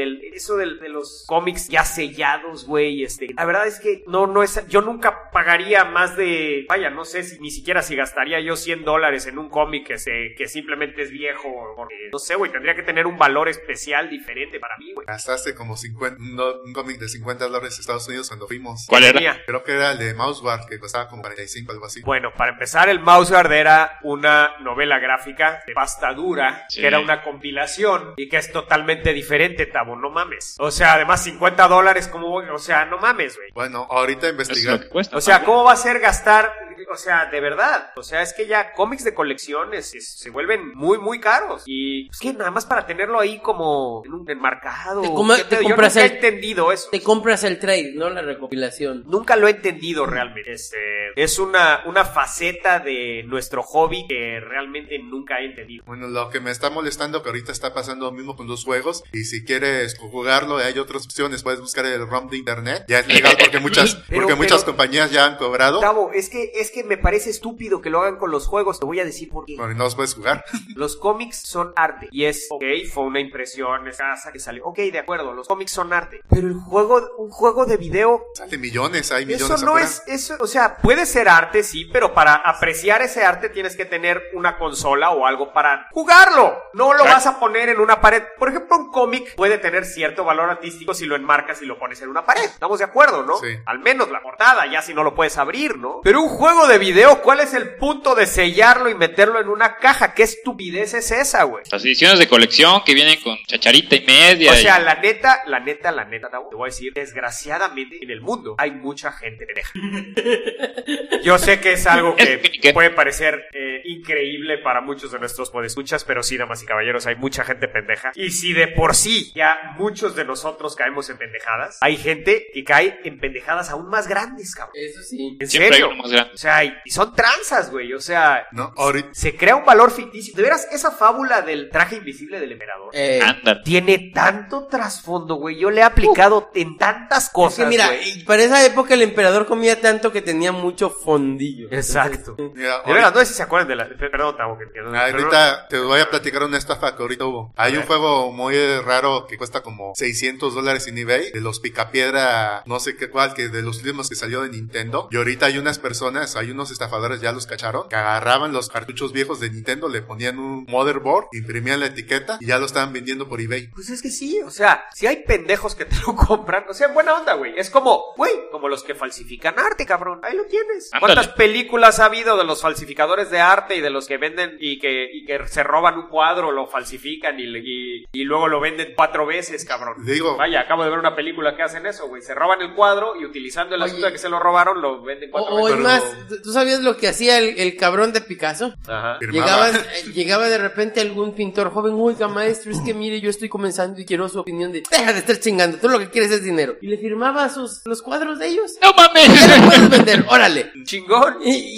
los cómics ya sellados, güey, la verdad es que no es, yo nunca pagaría más de, vaya, no sé ni siquiera si gastaría yo $100 en un cómic que simplemente es viejo, porque, no sé, güey, tendría que tener un valor especial diferente para mí, güey. Gastaste como un cómic de $50 en Estados Unidos cuando fuimos. ¿Cuál era? Mía. Creo que era el de Mouseguard, que costaba como 45, algo así. Bueno, para empezar, el Mouseguard era una novela gráfica de pasta dura, Sí. que era una compilación y que es totalmente diferente, Tabo, no mames. O sea, además $50, ¿cómo voy? O sea, no mames, güey. Bueno, ahorita Eso es lo investigar. que cuesta. O sea, ¿cómo va a ser gastar? O sea, de verdad. O sea, es que ya cómics de colecciones se vuelven muy, muy caros. Y es que nada más para tenerlo ahí como en un enmarcado. Te Yo compras nunca he el- entendido eso. Te compras el trade, ¿no? La recopilación. Nunca lo he entendido realmente. Es una faceta de nuestro hobby que realmente nunca he entendido. Bueno, lo que me está molestando que ahorita está pasando lo mismo con los juegos, y si quieres jugarlo hay otras opciones, puedes buscar el ROM de internet, ya es legal porque muchas compañías ya han cobrado. Gabo, es que me parece estúpido que lo hagan con los juegos. Te voy a decir por qué. Bueno, no los puedes jugar. Los cómics son arte. Y es, ok, fue una impresión escasa que salió. Ok, de acuerdo, los cómics son arte. Pero un juego de video, Sale millones, hay millones eso no afuera. es, eso, o sea, puede puede ser arte, sí, pero para apreciar ese arte tienes que tener una consola o algo para jugarlo. No lo vas a poner en una pared. Por ejemplo, un cómic puede tener cierto valor artístico si lo enmarcas y lo pones en una pared. ¿Estamos de acuerdo, no? Sí. Al menos la portada, ya si no lo puedes abrir, ¿no? Pero un juego de video, ¿cuál es el punto de sellarlo y meterlo en una caja? ¿Qué estupidez es esa, güey? Las ediciones de colección que vienen con chacharita y media. O sea, la neta, Tavo, te voy a decir, desgraciadamente en el mundo hay mucha gente pendeja. Yo sé que es algo que puede parecer increíble para muchos de nuestros podescuchas, pero sí, damas y caballeros, hay mucha gente pendeja. Y si de por sí ya muchos de nosotros caemos en pendejadas, hay gente que cae en pendejadas aún más grandes, cabrón. Eso sí. ¿En siempre serio? hay uno más grande. O sea, y son tranzas, güey. O sea, No, ahorita. se crea un valor ficticio. De veras, esa fábula del traje invisible del emperador Ándale. tiene tanto trasfondo, güey. Yo le he aplicado en tantas cosas, Es que mira, güey. y para esa época el emperador comía tanto que tenía mucho fondillo. Exacto. Mira, De veras, no sé si se acuerdan de la... Perdón, Tavo, que no... ahorita te voy a platicar una estafa que ahorita hubo. Hay un juego muy raro que cuesta como $600 en eBay, de los Picapiedra, no sé qué cuál, que de los últimos que salió de Nintendo. Y ahorita hay unas personas, hay unos estafadores, ya los cacharon, que agarraban los cartuchos viejos de Nintendo, le ponían un motherboard, imprimían la etiqueta y ya lo estaban vendiendo por eBay. Pues es que sí, o sea, si hay pendejos que te lo compran, o sea, buena onda, güey. Es como, güey, como los que falsifican arte, cabrón. Ahí lo tienes. Ándale. ¿Cuántas películas ha habido de los falsificadores de arte y de los que venden y que se roban un cuadro, lo falsifican y luego lo venden 4 veces, cabrón? Digo- Vaya, acabo de ver una película que hacen eso, güey. Se roban el cuadro y utilizando el Oye. asunto de que se lo robaron, lo venden 4 O veces. es más, ¿tú sabías lo que hacía el cabrón de Picasso? Ajá. Firmaba. Llegaba de repente algún pintor joven, oiga maestro, es que mire, yo estoy comenzando y quiero su opinión de, deja de estar chingando, tú lo que quieres es dinero. Y le firmaba los cuadros de ellos. ¡No mames! Ya lo puedes vender, órale. Chingón.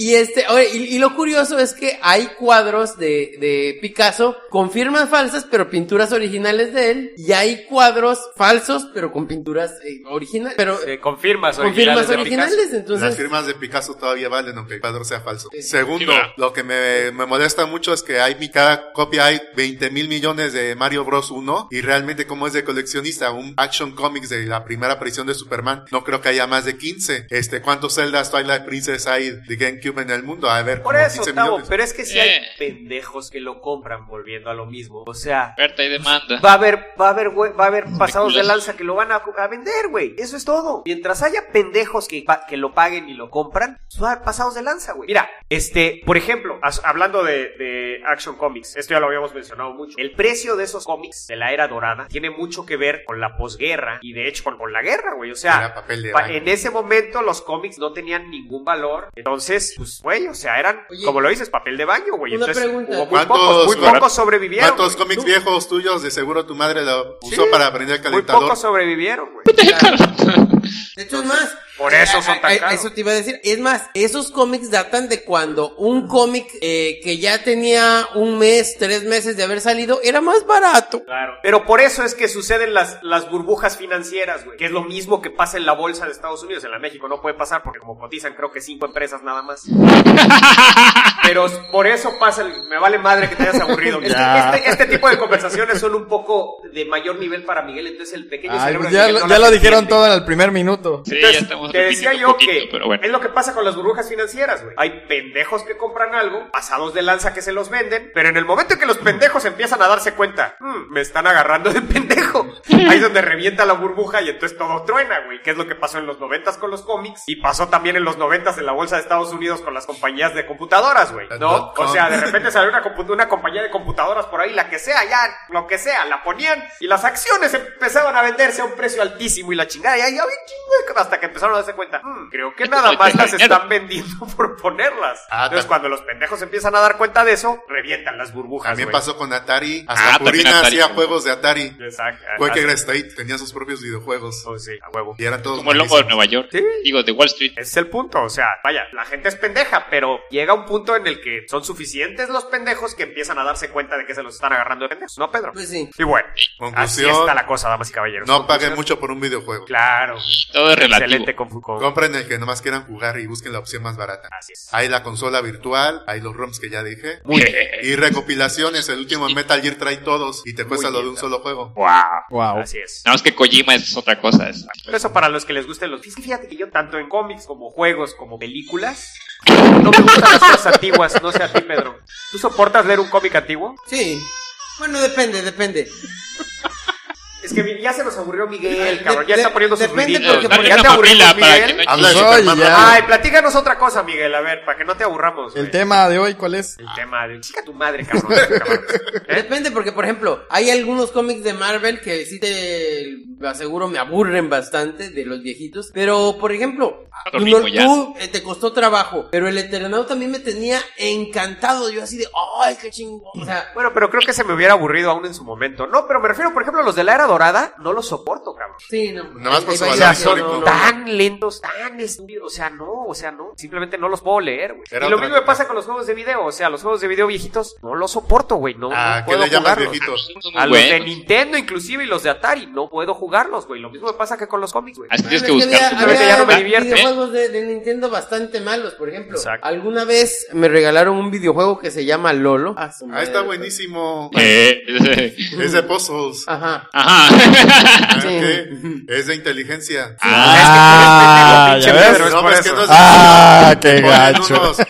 Y lo curioso es que hay cuadros de Picasso con firmas falsas, pero pinturas originales de él. Y hay cuadros falsos, pero con pinturas originales. Pero Con firmas con originales firmas de originales, Picasso. Las entonces. firmas de Picasso todavía valen, aunque el cuadro sea falso. Segundo, claro. lo que me molesta mucho es que cada copia hay 20,000 millones de Mario Bros. 1 y realmente como es de coleccionista, un Action Comics de la primera aparición de Superman, no creo que haya más de 15. ¿Cuántos Zeldas Twilight Princess hay de GameCube en el mundo? A ver, Por como eso, 15 Tavo, millones. pero es que si hay pendejos que lo compran volviendo a lo mismo. O sea, Oferta y demanda. va a haber pasados de lanza que lo van a vender, güey. Eso es todo. Mientras haya pendejos que lo paguen y lo compran, pues va a haber pasados de lanza, güey. Mira, por ejemplo, hablando de Action Comics, esto ya lo habíamos mencionado mucho. El precio de esos cómics de la era dorada tiene mucho que ver con la posguerra y de hecho con la guerra, güey. O sea, Era papel de baño. en ese momento los cómics no tenían ningún valor. Entonces, pues, güey, o sea, eran, Oye, como lo dices, papel de baño, güey. una Entonces, pregunta. hubo muy pocos sobrevivieron. ¿Cuántos güey. cómics viejos tuyos de seguro tu madre lo usó Sí, para prender el Muy calentador? pocos sobrevivieron, güey. De hecho, es más. Por eso son tan caros. Eso te iba a decir. Es más, esos cómics datan de cuando un cómic que ya tenía 1 mes, 3 meses de haber salido, era más barato. Claro. Pero por eso es que suceden las burbujas financieras, güey. Que es lo mismo que pasa en la bolsa de Estados Unidos. En la México no puede pasar porque como cotizan creo que 5 empresas nada más. Pero por eso pasa me vale madre que te hayas aburrido. Es que este tipo de conversaciones son un poco de mayor nivel para Miguel. Entonces el pequeño Ay, cerebro pues de ya, Miguel no ya las lo dijeron entiende. todo en el primer minuto. Sí, Entonces, ya estamos te decía repitiendo yo un poquito, que pero bueno. es lo que pasa con las burbujas financieras, güey. Hay pendejos que compran algo, pasados de lanza que se los venden, pero en el momento en que los pendejos empiezan a darse cuenta, me están agarrando de pendejo, ahí es donde revienta la burbuja y entonces todo truena, güey. Que es lo que pasó en los 90s con los cómics y pasó también en los 90s en la bolsa de Estados Unidos con las compañías de computadoras, güey. ¿No? O sea, de repente salió una compañía de computadoras por ahí, la que sea, ya, lo que sea, la ponían y las acciones empezaban a venderse a un precio altísimo y la chingada, y ahí había chingo hasta que empezaron a darse cuenta, creo que nada más las están vendiendo por ponerlas. Entonces cuando los pendejos empiezan a dar cuenta de eso, revientan las burbujas, También güey. pasó con Atari. Hasta también Purina Atari. hacía juegos de Atari. Exacto. Quaker State tenía sus propios videojuegos. Oh, sí, a huevo. Y eran todos Como el lobo de malísimos. Nueva York. Sí. Digo, de Wall Street. Ese es el punto, o sea, vaya, la gente es pendeja, pero llega un punto en el que son suficientes los pendejos que empiezan a darse cuenta de que se los están agarrando de pendejos, ¿no, Pedro? Pues sí. Y bueno, así Conclusión, está la cosa, damas y caballeros. no paguen Conclusión. mucho por un videojuego. Claro. Todo es relativo. Excelente Compren el que nomás quieran jugar y busquen la opción más barata. Así es. Hay la consola virtual, hay los ROMs que ya dije. Muy bien. Y recopilaciones, el último Metal Gear trae todos y te cuesta Muy lo de bien, un solo juego. Wow. Wow. Así es. Nada más que Kojima es otra cosa. Pero eso para los que les gusten los... Fíjate que yo tanto en cómics como juegos como películas no me gustan las cosas antiguas. No sé a ti, Pedro. ¿Tú soportas leer un cómic antiguo? Sí. Bueno, depende. Es que ya se nos aburrió Miguel, cabrón. Ya está poniendo sus depende ruiditos. porque, Dale ¿Ya una te aburrimos, papila para que Miguel? no Habla de Oye, Superman. ya. Ay, platícanos otra cosa, Miguel. A ver, para que no te aburramos. El güey. tema de hoy, ¿cuál es? El tema de... Chica tu madre, cabrón. cabrón. Depende porque, por ejemplo, hay algunos cómics de Marvel que sí te aseguro me aburren bastante de los viejitos. Pero, por ejemplo, tú te costó trabajo, pero el Eternauta a mí me tenía encantado. Yo así de, ¡ay, qué chingón! O sea, Bueno, pero creo que se me hubiera aburrido aún en su momento. No, pero me refiero, por ejemplo, a los de la Era Dorada. No los soporto, cabrón. sí, no. Nada más por su Ahí va, O sea, valor ya, son histórico. tan lentos, tan estúpidos. O sea, no. Simplemente no los puedo leer, güey. Era Y lo otra mismo me época. pasa con los juegos de video. O sea, los juegos de video viejitos no los soporto, güey. No, Ah, no ¿qué puedo le llamas jugarlos. viejitos? A los de Nintendo, inclusive, y los de Atari, no puedo jugarlos, güey. Lo mismo me pasa que con los cómics, güey. Así tienes que Bueno, es buscar tu Ahorita ya no me había divierte. videojuegos de Nintendo bastante malos, por ejemplo. Exacto. Alguna vez me regalaron un videojuego que se llama Lolo. Ah, está buenísimo. Es de puzzles. Ajá. Ajá. Ah, Sí. ¿qué? Es de inteligencia. Ah, Es que ¿ya tú ves? eres pendejo, pinche Pedro, es No, por es que eso. no es Ah, qué Ponen gacho. unos-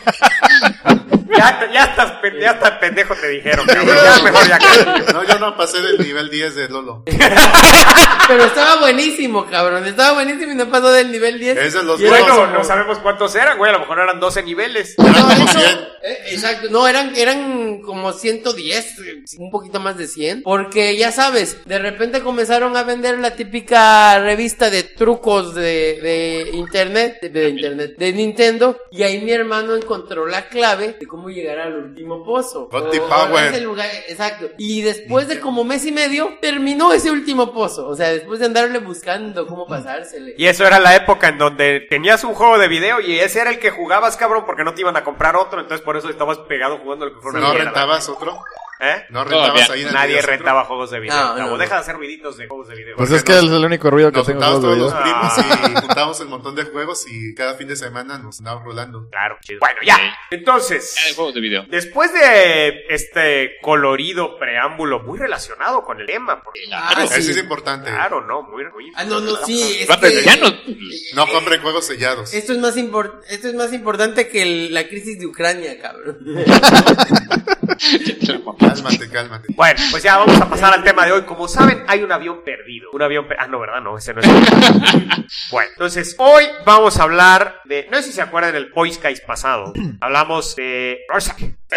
Ya estás pendejo, te dijeron. cabrón. Ya, mejor ya cállate. No, yo no pasé del nivel 10 de Lolo. Pero estaba buenísimo, cabrón. Estaba buenísimo y no pasó del nivel 10. Es de los Y era buenos. Bueno, como- no sabemos cuántos eran, güey. A lo mejor eran 12 niveles. No, Eran de como hecho, 100. exacto, no, eran como 110, un poquito más de 100, porque ya sabes, de repente comenzaron a vender la típica revista de trucos de internet, de Nintendo, y ahí mi hermano encontró la clave de cómo llegar al último pozo. Gotti O Power. ese lugar, exacto. Y después de como mes y medio, terminó ese último pozo, o sea, después de andarle buscando cómo pasársele. Y eso era la época en donde tenías un juego de video y ese era el que jugabas, cabrón, porque no te iban a comprar otro. Entonces por eso estabas pegado jugando lo que fuera una ¿No mierda. rentabas otro? ¿Eh? ¿No rentabas Todavía. ahí en el Nadie videocentro? rentaba juegos de video. No, Chavo. no. Deja de hacer ruiditos de juegos de video. Pues Porque es que es el único ruido que Nos tengo en juntábamos juegos de todos los video. primos y juntábamos un montón de juegos y cada fin de semana nos andábamos rolando. Claro, chido. Bueno, ya. Sí. Entonces, Ya de juegos de video. después de este colorido preámbulo muy relacionado con el tema, porque Ah, Eso sí. es importante. claro, no, muy Ah, no, sí, es ¿Cuántos que... ya no? No compren juegos sellados. Esto es más importante que la crisis de Ucrania, cabrón. Cálmate. Bueno, pues ya vamos a pasar al tema de hoy. Como saben, hay un avión perdido. Ah, no, ¿verdad? No, ese no es. Bueno, entonces, hoy vamos a hablar de... No sé si se acuerdan del Poiscais pasado. Hablamos de Rorschach.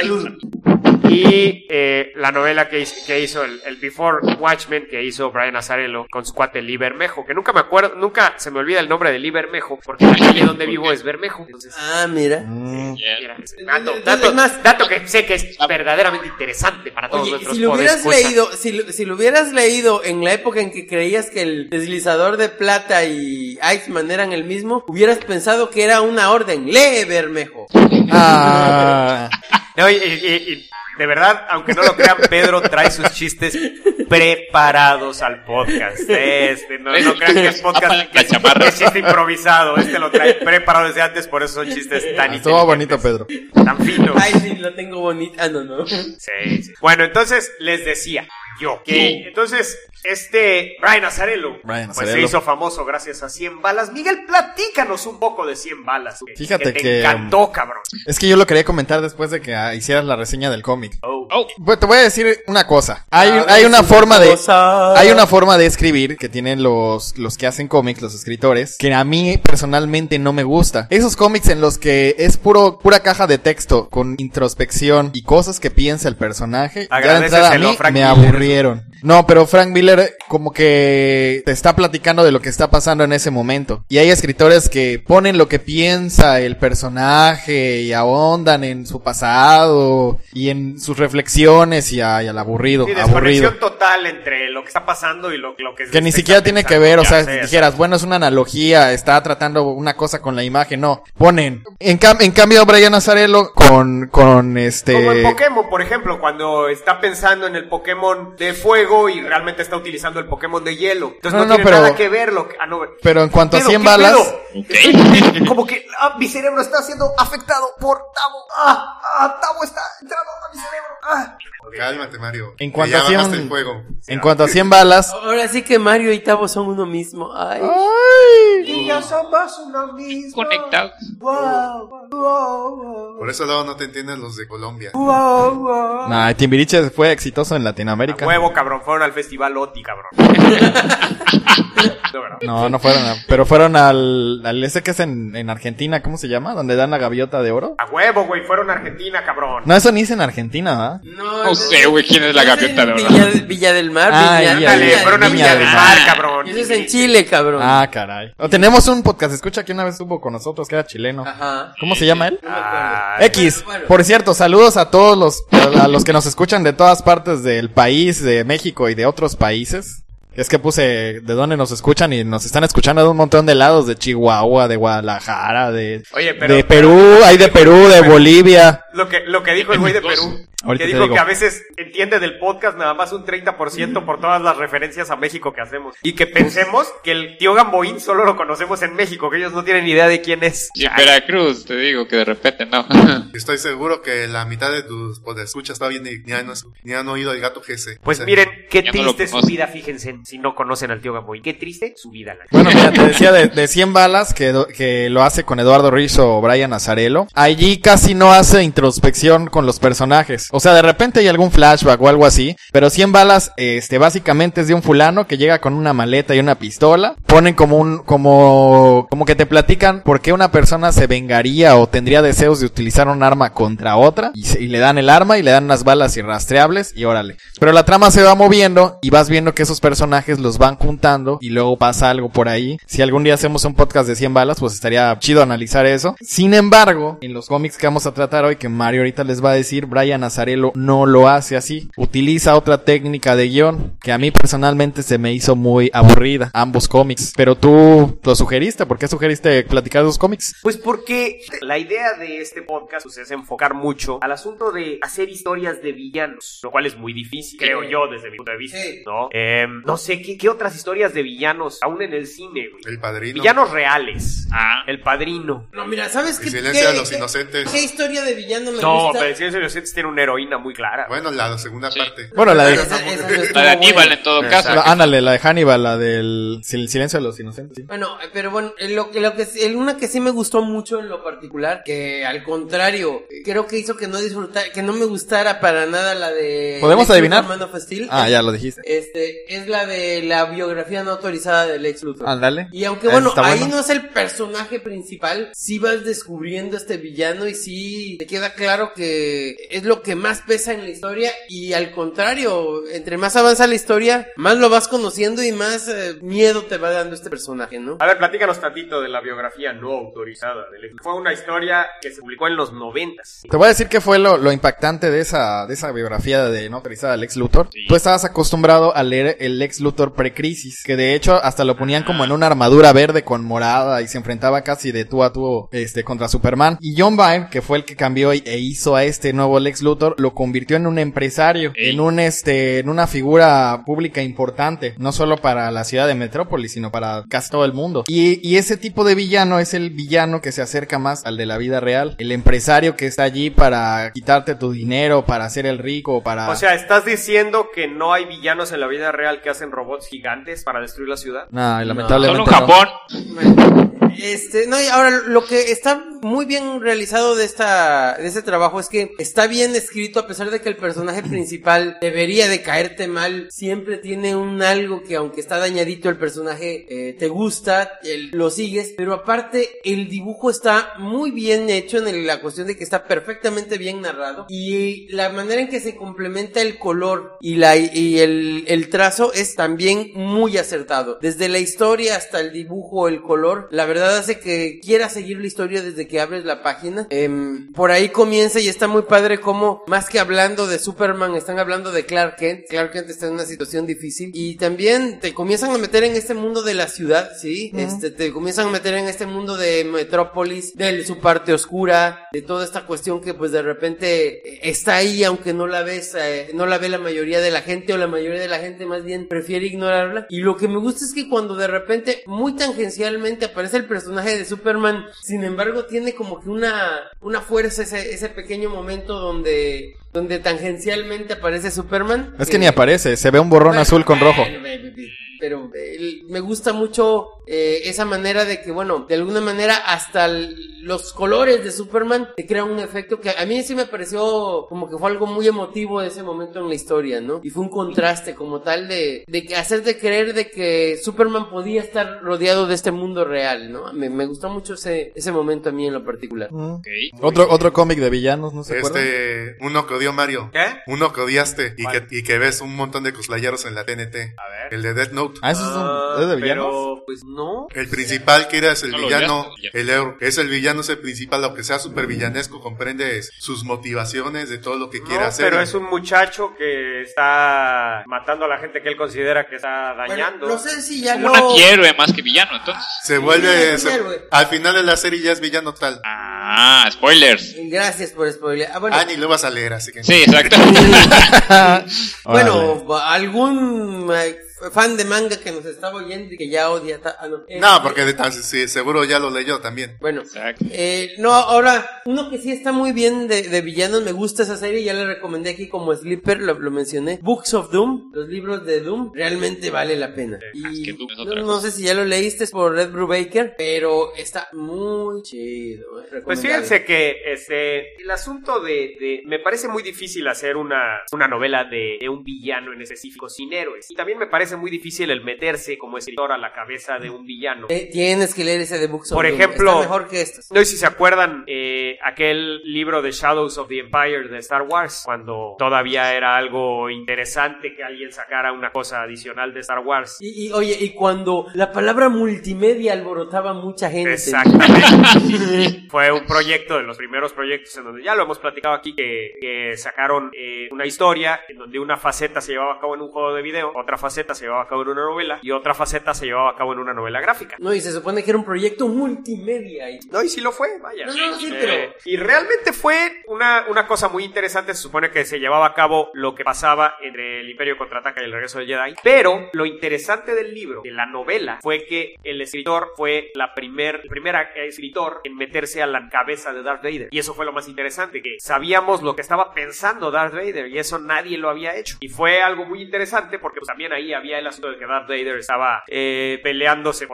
Y la novela que hizo el Before Watchmen, que hizo Brian Azzarello con su cuate Lee Bermejo, que nunca se me olvida el nombre de Lee Bermejo, porque la calle donde vivo es Bermejo. Entonces, Ah, mira. mira, Es más- dato que sé que es verdaderamente interesante para todos Oye, nuestros si lo hubieras podescuchas. leído, si lo hubieras leído en la época en que creías que el deslizador de plata y Iceman eran el mismo, hubieras pensado que era una orden. Lee, Bermejo. Ah, No, y de verdad, aunque no lo crean, Pedro trae sus chistes preparados al podcast. No crean que es podcast que es chiste improvisado. Lo trae preparado desde antes, por eso son chistes tan estuvo bonito, inteligentes, Pedro. tan finos. Ay, sí, lo tengo bonito. Ah, no. Sí. Bueno, entonces les decía yo que entonces Brian Azzarello Brian pues se Azzarello. hizo famoso gracias a 100 balas. Miguel, platícanos un poco de 100 balas. Fíjate te que, encantó, cabrón. Es que yo lo quería comentar después de que hicieras la reseña del cómic. Oh, Pues te voy a decir una cosa. Hay ver, una sí, forma de... cosa. Hay una forma de escribir que tienen los que hacen cómics, los escritores, que a mí personalmente no me gusta. Esos cómics en los que es pura caja de texto con introspección y cosas que piensa el personaje, ya de entrada a Agradéceselo mí a Frank me Miller. aburrieron. No, pero Frank Miller como que te está platicando de lo que está pasando en ese momento. Y hay escritores que ponen lo que piensa el personaje y ahondan en su pasado y en sus reflexiones y al aburrido. Sí, aburrido. desconexión total entre lo que está pasando y lo que Que ni se siquiera está tiene que pensando. ver, o Ya sea, sé, si dijeras, bueno, es una analogía, está tratando una cosa con la imagen, no. Ponen, en cambio, Brian Azzarello con Como en Pokémon, por ejemplo, cuando está pensando en el Pokémon de fuego y realmente está utilizando el Pokémon de hielo. Entonces no, No, tiene pero- nada que ver lo que... Pero en cuanto a ¿Qué 100 pedo? balas, Ok. Como que mi cerebro está siendo afectado por Tavo. Tavo está entrando a mi cerebro. Cálmate, Mario. En Que cuanto ya a 100 bajaste el fuego. En cuanto a 100 balas. Ahora sí que Mario y Tavo son uno mismo. Ay. Y ya somos uno mismo. Conectados. Por eso luego no te entienden los de Colombia. Nah, Timbiriche fue exitoso en Latinoamérica. A huevo, cabrón. Fueron al festival OTI, cabrón. No, ¿verdad? No fueron pero fueron al ese que es en Argentina, ¿cómo se llama? Donde dan la gaviota de oro. A huevo, güey. Fueron a Argentina, cabrón. No, eso ni es en Argentina, ¿verdad? No sé, güey, quién es la gaviota de oro. Villa del Mar. Villa Fueron a Villa del Mar, cabrón. Eso es en Chile, cabrón. Ah, caray. Tenemos un podcast, escucha, que una vez estuvo con nosotros, que era chileno. Ajá. ¿Cómo se llama él? No me acuerdo. X. Bueno. Por cierto, saludos a todos a los que nos escuchan de todas partes del país, de México y de otros países. Es que puse de dónde nos escuchan y nos están escuchando de un montón de lados, de Chihuahua, de Guadalajara, de Perú, hay de Perú, de Bolivia. Lo que dijo el güey de Perú. Ahorita Que te dijo digo. que a veces entiende del podcast nada más un 30% por todas las referencias a México que hacemos. Y que pensemos que el tío Gamboín solo lo conocemos en México, que ellos no tienen ni idea de quién es. Y en Veracruz, te digo que de repente no. Estoy seguro que la mitad de tus escuchas todavía ni han oído el gato GC. Pues O sea, miren, qué ya no lo triste su conocen. vida, fíjense, si no conocen al tío Gamboín. Qué triste su vida. La Bueno, mira, te decía de 100 balas que lo hace con Eduardo Rizzo o Brian Azzarello. Allí casi no hace introspección con los personajes. O sea, de repente hay algún flashback o algo así. Pero 100 balas, básicamente es de un fulano que llega con una maleta y una pistola. Ponen como que te platican por qué una persona se vengaría o tendría deseos de utilizar un arma contra otra. Y le dan el arma y le dan unas balas irrastreables y órale. Pero la trama se va moviendo y vas viendo que esos personajes los van juntando y luego pasa algo por ahí. Si algún día hacemos un podcast de 100 balas, pues estaría chido analizar eso. Sin embargo, en los cómics que vamos a tratar hoy, que Mario ahorita les va a decir, Brian Azzarello no lo hace así. Utiliza otra técnica de guión que a mí personalmente se me hizo muy aburrida, ambos cómics. Pero tú lo sugeriste, ¿por qué sugeriste platicar de los cómics? Pues porque la idea de este podcast pues, es enfocar mucho al asunto de hacer historias de villanos, lo cual es muy difícil, creo yo, desde mi punto de vista, Sí. ¿no? No sé, ¿qué otras historias de villanos aún en el cine, güey? El Padrino. Villanos reales. Ah. El Padrino. No, mira, ¿sabes El qué? silencio de los inocentes. ¿Qué historia de villano me No, gusta? pero el Silencio de los Inocentes tiene una heroína muy clara. Bueno, la segunda Sí. parte. Bueno, la de... Esa no estuvo La de Aníbal buena. en todo caso. Ándale, la de Hannibal, la del silencio de los inocentes. ¿Sí? Bueno, pero bueno, una que sí me gustó mucho en lo particular, que al contrario, creo que hizo que no me gustara para nada la de... ¿Podemos Lex adivinar? Luthor, Man of Steel. Ah, ya lo dijiste. Es la de la biografía no autorizada de Lex Luthor. Ándale. Y aunque bueno, Está ahí bueno. no es el personaje principal, sí vas descubriendo este villano y sí te queda claro que es lo que más pesa en la historia y al contrario, entre más avanza la historia, más lo vas conociendo y más miedo te va dando este personaje, ¿no? A ver, platícanos tantito de la biografía no autorizada de Lex. Fue una historia que se publicó en los 90s. Te voy a decir que fue lo impactante de esa biografía de no autorizada de Lex Luthor. Sí. Tú estabas acostumbrado a leer el Lex Luthor pre-crisis, que de hecho hasta lo ponían como en una armadura verde con morada y se enfrentaba casi de tú a tú contra Superman. Y John Byrne, que fue el que cambió e hizo a este nuevo Lex Luthor, lo convirtió en un empresario, Ey. en una figura pública importante, no solo para la ciudad de Metrópolis, sino para casi todo el mundo. Y ese tipo de villano es el villano que se acerca más al de la vida real, el empresario que está allí para quitarte tu dinero, para hacer el rico, para... O sea, ¿estás diciendo que no hay villanos en la vida real que hacen robots gigantes para destruir la ciudad? No, Solo lamentablemente en no. Japón. No, y ahora lo que está muy bien realizado de este trabajo es que está bien escrito, a pesar de que el personaje principal debería de caerte mal, siempre tiene un algo que aunque está dañadito el personaje te gusta, lo sigues, pero aparte el dibujo está muy bien hecho en la cuestión de que está perfectamente bien narrado y la manera en que se complementa el color y el trazo es también muy acertado. Desde la historia hasta el dibujo, el color, la verdad hace que quieras seguir la historia desde que abres la página. Por ahí comienza y está muy padre como más que hablando de Superman están hablando de Clark Kent. Clark Kent está en una situación difícil y también te comienzan a meter en este mundo de la ciudad, ¿sí? Te comienzan a meter en este mundo de Metrópolis, de su parte oscura, de toda esta cuestión que pues de repente está ahí aunque no la ves, no la ve la mayoría de la gente o la mayoría de la gente más bien prefiere ignorarla. Y lo que me gusta es que cuando de repente muy tangencialmente aparece el personaje de Superman, sin embargo, tiene como que una fuerza, ese pequeño momento donde tangencialmente aparece Superman. Es que ni aparece, se ve un borrón azul con rojo. Pero me gusta mucho esa manera de que, bueno, de alguna manera hasta los colores de Superman te crean un efecto que a mí sí me pareció como que fue algo muy emotivo de ese momento en la historia, ¿no? Y fue un contraste como tal de hacerte creer de que Superman podía estar rodeado de este mundo real, ¿no? Me gustó mucho ese momento a mí en lo particular. Okay. Otro cómic de villanos, ¿no se acuerdan? Uno que odió Mario. ¿Qué? Uno que odiaste y que ves un montón de cosplayeros en la TNT. A ver. El de Death Note. Ah, ¿eso es de villanos? Pero, pues no. El principal que era es el No lo villano, odiaste. el héroe. Es el villano, es el principal, aunque sea súper villanesco, comprende sus motivaciones de todo lo que quiere hacer. Pero es un muchacho que está matando a la gente que él considera que está dañando. Bueno, no sé si ya Como un antihéroe más que villano, entonces. Se vuelve, Sí, héroe. al final de la serie ya es villano tal. Ah, spoilers. Gracias por spoiler. Bueno, Ni lo vas a leer, así que... Sí, exacto. bueno, algún fan de manga que nos estaba oyendo y que ya odia. No, porque sí, seguro ya lo leyó también. Bueno, Exacto. no, ahora, uno que sí está muy bien de villanos, me gusta esa serie, ya le recomendé aquí como Sleeper, lo mencioné. Books of Doom, los libros de Doom, realmente vale la pena. Es que Doom es otra no cosa. sé si ya lo leíste, es por Red Brubaker, pero está muy chido. Pues fíjense que el asunto me parece muy difícil hacer una novela de un villano en específico sin héroes. Y también me parece muy difícil el meterse como escritor a la cabeza de un villano. Tienes que leer ese de Books of Por Doom, ejemplo, está mejor que estos. No sé si se acuerdan aquel libro de Shadows of the Empire de Star Wars, cuando todavía era algo interesante que alguien sacara una cosa adicional de Star Wars. Oye, y cuando la palabra multimedia alborotaba a mucha gente. Exactamente. Fue un proyecto de los primeros proyectos en donde ya lo hemos platicado aquí, que sacaron una historia en donde una faceta se llevaba a cabo en un juego de video, otra faceta se llevaba a cabo en una novela y otra faceta se llevaba a cabo en una novela gráfica. No, y se supone que era un proyecto multimedia. No, y sí lo fue, vaya. No, sí, pero... Y realmente fue una cosa muy interesante. Se supone que se llevaba a cabo lo que pasaba entre el Imperio Contraataca y el Regreso del Jedi. Pero lo interesante del libro, de la novela, fue que el escritor fue el primer escritor en meterse a la cabeza de Darth Vader. Y eso fue lo más interesante, que sabíamos lo que estaba pensando Darth Vader y eso nadie lo había hecho. Y fue algo muy interesante porque pues, también ahí había el asunto de que Darth Vader estaba peleándose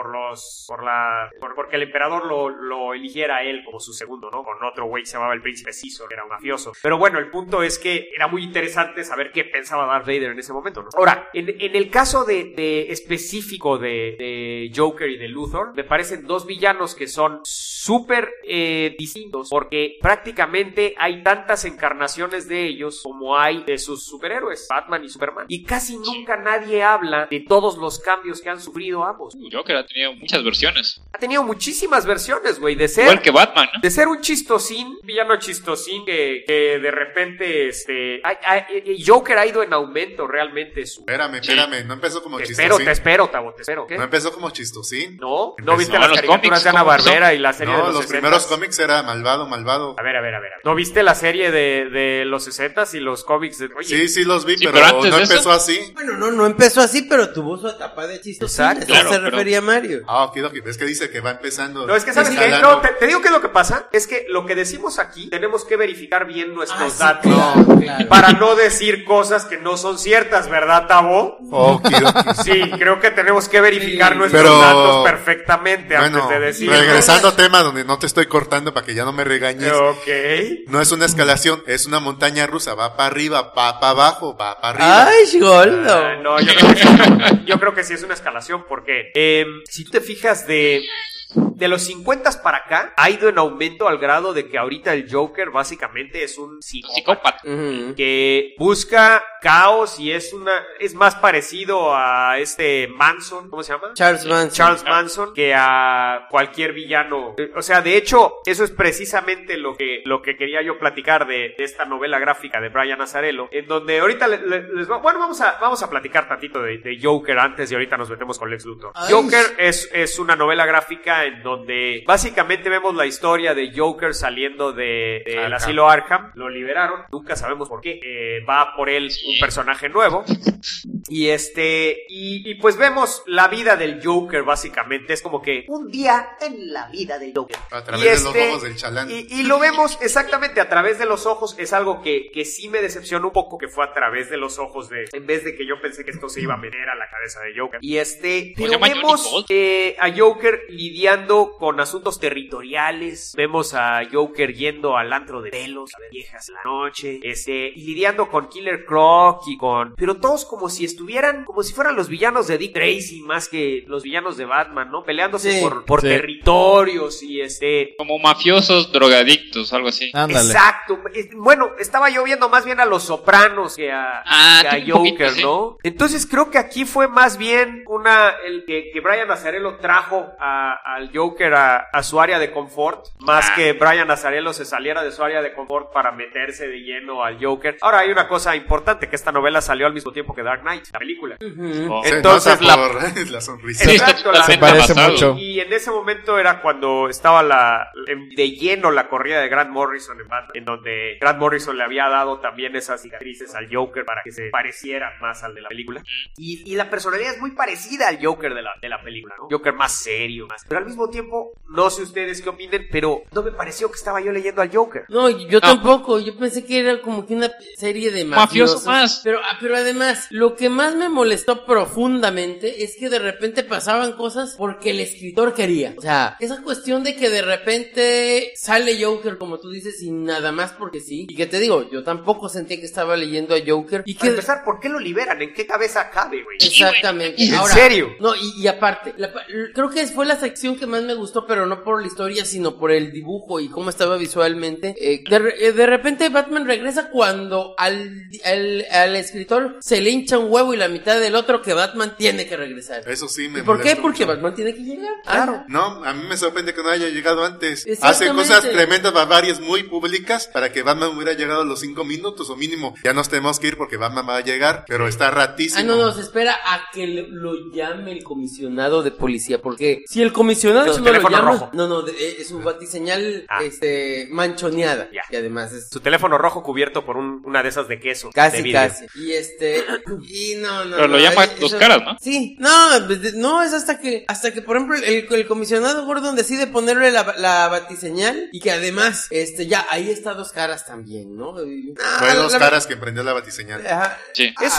porque el emperador lo eligiera a él como su segundo, ¿no? Con otro güey que se llamaba el príncipe Caesar, que era un mafioso. Pero bueno, el punto es que era muy interesante saber qué pensaba Darth Vader en ese momento, ¿no? Ahora, en el caso de específico de Joker y de Luthor, me parecen dos villanos que son súper distintos, porque prácticamente hay tantas encarnaciones de ellos como hay de sus superhéroes, Batman y Superman, y casi nunca nadie habla de todos los cambios que han sufrido ambos. Joker ha tenido muchas versiones. Ha tenido muchísimas versiones, güey, de ser... Igual que Batman, ¿no? De ser un chistosín, villano chistosín que de repente, Joker ha ido en aumento realmente. Espérame, no empezó como Te chistosín. espero, Tavo, te espero. ¿Qué? No empezó como chistosín. ¿No Empezó- viste las los caricaturas cómics, de Ana ¿cómo son? Barbera y la serie de No, los los 60s? primeros cómics era malvado. A ver. ¿No viste la serie de los 60s y los cómics de... Oye, Sí, los vi, Sí, pero pero antes no de eso- empezó así. Bueno, no empezó así, pero tuvo su etapa de chistosín. Exacto. Eso Claro, se pero- refería a Mario. Ok, es que dice que va empezando. No, es que ¿sabes qué? escalando. No, te digo que lo que pasa es que lo que decimos aquí tenemos que verificar bien nuestros sí, datos claro. para no decir cosas que no son ciertas, ¿verdad, Tavo? Ok. Sí, creo que tenemos que verificar Sí. nuestros Pero- datos perfectamente Bueno, antes de decir. regresando a tema donde no te estoy cortando para que ya no me regañes. Ok. No es una escalación, es una montaña rusa. Va para arriba, va para abajo, va para arriba. ¡Ay, Goldo! No, yo creo que sí es una escalación porque si tú te fijas de los 50 para acá ha ido en aumento al grado de que ahorita el Joker básicamente es un psicópata Ujú. que busca caos y es más parecido a Manson, ¿cómo se llama? Charles Manson. Que a cualquier villano. O sea, de hecho, eso es precisamente lo que quería yo platicar de esta novela gráfica de Brian Azzarello, en donde ahorita vamos a platicar tantito de Joker antes y ahorita nos metemos con Lex Luthor. Ay. Joker es una novela gráfica escena en donde básicamente vemos la historia de Joker saliendo del asilo Arkham. Lo liberaron, nunca sabemos por qué. Va por él un personaje nuevo. Y pues vemos la vida del Joker, básicamente. Es como que Un día en la vida del Joker. A través de los ojos del chalán. y lo vemos exactamente a través de los ojos. Es algo que sí me decepcionó un poco, que fue a través de los ojos en vez de que yo pensé que esto se iba a meter a la cabeza de Joker. Pero vemos a Joker lidiando con asuntos territoriales. Vemos a Joker yendo al antro de velos, a ver viejas en la noche, y lidiando con Killer Croc pero todos como si fueran los villanos de Dick Tracy más que los villanos de Batman, ¿no? Peleándose por territorios y como mafiosos drogadictos, algo así. Ándale. Exacto. Bueno, estaba yo viendo más bien a los Sopranos que a Joker, poquito, ¿sí? ¿No? Entonces creo que aquí fue más bien que Brian Azzarello trajo al Joker a su área de confort, más que Brian Azzarello se saliera de su área de confort para meterse de lleno al Joker. Ahora hay una cosa importante, que esta novela salió al mismo tiempo que Dark Knight, la película. Entonces la sonrisa. Exacto, se parece mucho. Y en ese momento era cuando estaba de lleno la corrida de Grant Morrison en Batman, en donde Grant Morrison le había dado también esas cicatrices al Joker para que se pareciera más al de la película. Y la personalidad es muy parecida al Joker de la película, ¿no? Joker más serio, pero al mismo tiempo, no sé ustedes qué opinen, pero no me pareció que estaba yo leyendo al Joker. No, yo tampoco. Yo pensé que era como que una serie de mafiosos más. Pero además, lo que más me molestó profundamente es que de repente pasaban cosas porque el escritor quería. O sea, esa cuestión de que de repente sale Joker, como tú dices, sin nada más porque sí. Y que te digo, yo tampoco sentía que estaba leyendo a Joker. Y que para empezar, ¿por qué lo liberan? ¿En qué cabeza cabe, güey? Exactamente. ¿En serio? No, y aparte, creo que fue la sección que más me gustó, pero no por la historia, sino por el dibujo y cómo estaba visualmente. De repente Batman regresa cuando al escritor se le hincha un huevo y la mitad del otro que Batman tiene que regresar. Eso sí me ¿Por qué? molesta Porque mucho. Batman tiene que llegar. Claro. No, a mí me sorprende que no haya llegado antes. Exactamente. Hace cosas tremendas, barbarias, muy públicas, para que Batman hubiera llegado a los 5 minutos o mínimo. Ya nos tenemos que ir porque Batman va a llegar, pero está ratísimo. No, se espera a que lo llame el comisionado de policía, porque si el comisionado no lo llama, rojo. es su batiseñal manchoneada. Ya. Y además es su teléfono rojo cubierto por una de esas de queso. casi de vidrio. y no. Pero lo llama dos caras, ¿no? Sí, no, es hasta que por ejemplo el comisionado Gordon decide ponerle la batiseñal y que además ya ahí está Dos Caras también, ¿no? Fue Dos Caras que emprendió la batiseñal. Sí. Es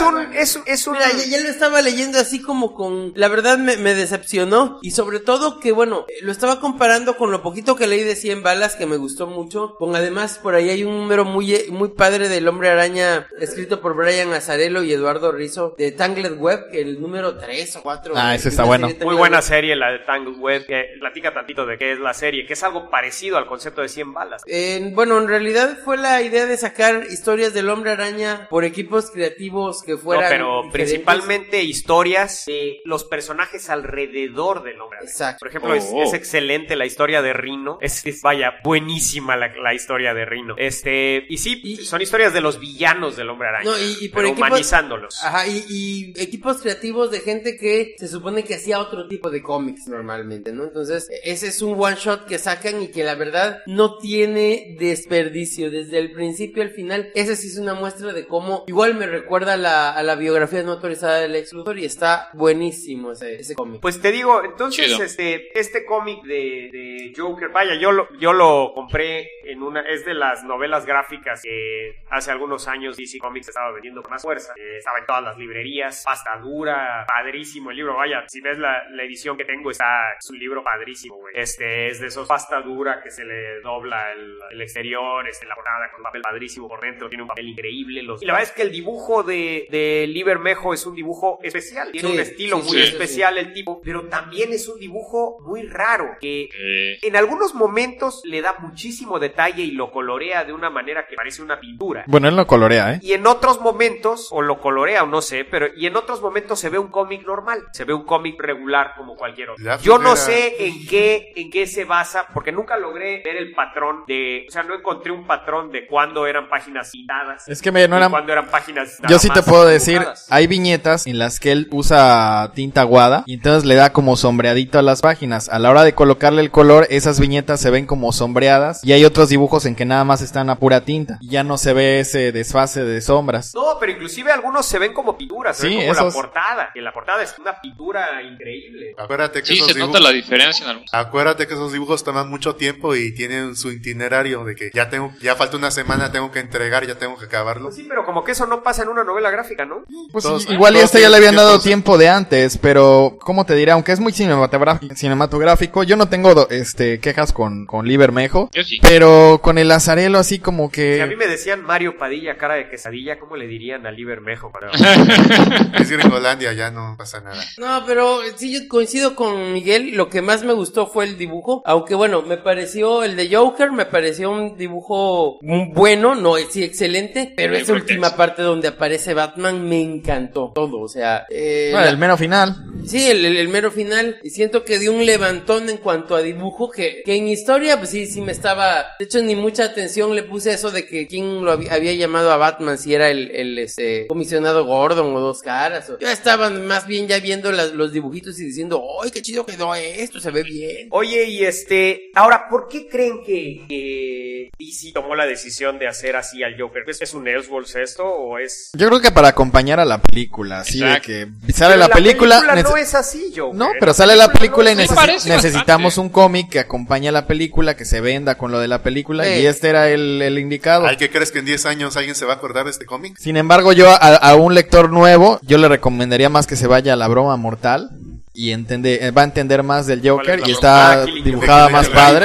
un Mira, ya lo estaba leyendo así como con... La verdad me decepcionó. Y sobre todo que, bueno, lo estaba comparando con lo poquito que leí de 100 balas, que me gustó mucho. Con además, por ahí hay un número muy padre del Hombre Araña, escrito por Brian Azzarello y Eduardo Rizzo, de Tangled Web, el número 3 o 4. Ese está bueno. Muy buena serie, la de Tangled Web, que platica tantito de qué es la serie, que es algo parecido al concepto de 100 balas. Bueno, en realidad fue la idea de sacar historias del Hombre Araña por equipos creativos que fueran... No, pero diferentes. Principalmente historias de los personajes alrededor del Hombre Araña. Exacto. Por ejemplo, es excelente la historia de Rhino. Es buenísima la historia de Rhino. Y sí, son historias de los villanos del Hombre Araña. No, y por pero equipos, humanizándolos. Ajá, y equipos creativos de gente que se supone que hacía otro tipo de cómics normalmente, ¿no? Entonces, ese es un one shot que sacan y que la verdad no tiene desperdicio desde el principio al final. Ese sí es una muestra de cómo igual me recuerda a la biografía no autorizada del Lex Luthor y está buenísimo ese cómic. Pues te digo, entonces chido. Este cómic de Joker, vaya, yo lo compré es de las novelas gráficas que hace algunos años DC Comics estaba vendiendo con más fuerza. Estaba en todas las librerías, pasta dura, padrísimo el libro, vaya, si ves la edición que tengo es un libro padrísimo, güey. Es de esos pasta dura que se le dobla el exterior, la portada con papel padrísimo por dentro, tiene un papel increíble. Y la verdad es que el dibujo de Lee Bermejo es un dibujo especial, tiene un estilo muy especial el tipo, pero también es un dibujo muy raro, que en algunos momentos le da muchísimo detalle y lo colorea de una manera que parece una pintura. Bueno, él no colorea, Y en otros momentos, o lo colorea o no sé, y en otros momentos se ve un cómic normal, se ve un cómic regular como cualquier otro. Yo no sé en qué se basa, porque nunca logré ver el patrón no encontré un patrón de cuándo eran páginas citadas. Es que no eran... cuándo eran páginas Yo sí te puedo decir, dibujadas. hay viñetas en las que él usa tinta aguada y entonces le da como sombreadito a las páginas. páginas. A la hora de colocarle el color, esas viñetas se ven como sombreadas y hay otros dibujos en que nada más están a pura tinta. Y ya no se ve ese desfase de sombras. No, pero inclusive algunos se ven como pinturas, se Sí, ven como esos- la portada. Que la portada es una pintura increíble. Acuérdate que Sí, esos se dibujos... nota la diferencia en algunos. Acuérdate que esos dibujos toman mucho tiempo y tienen su itinerario de que ya falta una semana, tengo que entregar, ya tengo que acabarlo. Pues sí, pero como que eso no pasa en una novela gráfica, ¿no? Pues Todos- igual y todos ya le habían tienen dado tiempos. tiempo de antes, pero ¿cómo te diré? Aunque es muy cinematográfico, yo no tengo quejas con Lee Bermejo, Yo sí. pero con el Azarelo así como Si a mí que... me decían Mario Padilla, cara de quesadilla, ¿cómo le dirían a Lee Bermejo? Para... Es Gringolandia, ya no pasa nada. No, pero sí, yo coincido con Miguel. Lo que más me gustó fue el dibujo. Aunque bueno, me pareció el de Joker, me pareció un dibujo bueno, no es sí excelente. Pero Muy esa última intenso. parte donde aparece Batman me encantó todo. O sea, Bueno, el mero final. sí, el mero final. Y siento que dio un levantón en cuanto a dibujo. Que en historia, pues sí me estaba. De hecho, ni mucha atención le puse a eso de que quién lo había llamado a Batman, si era el comisionado Gordon o Dos Caras. Yo estaba más bien ya viendo los dibujitos y diciendo, ¡ay, qué chido quedó esto! Se ve bien. Oye, y ahora, ¿por qué creen que DC tomó la decisión de hacer así al Joker? ¿Es un Elseworlds esto o es...? Yo creo que para acompañar a la película, así de Exacto. que sale Pero la película... no es así, Joker. No, pero sale la película y no es Sí, parece necesitamos bastante. un cómic que acompañe a la película, que se venda con lo de la película, Sí. y este era el indicado. ¿Ay, qué crees que en 10 años alguien se va a acordar de este cómic? Sin embargo, yo a un lector nuevo, yo le recomendaría más que se vaya a La Broma Mortal y va a entender más del Joker la y broma? está Killing dibujada De más que padre.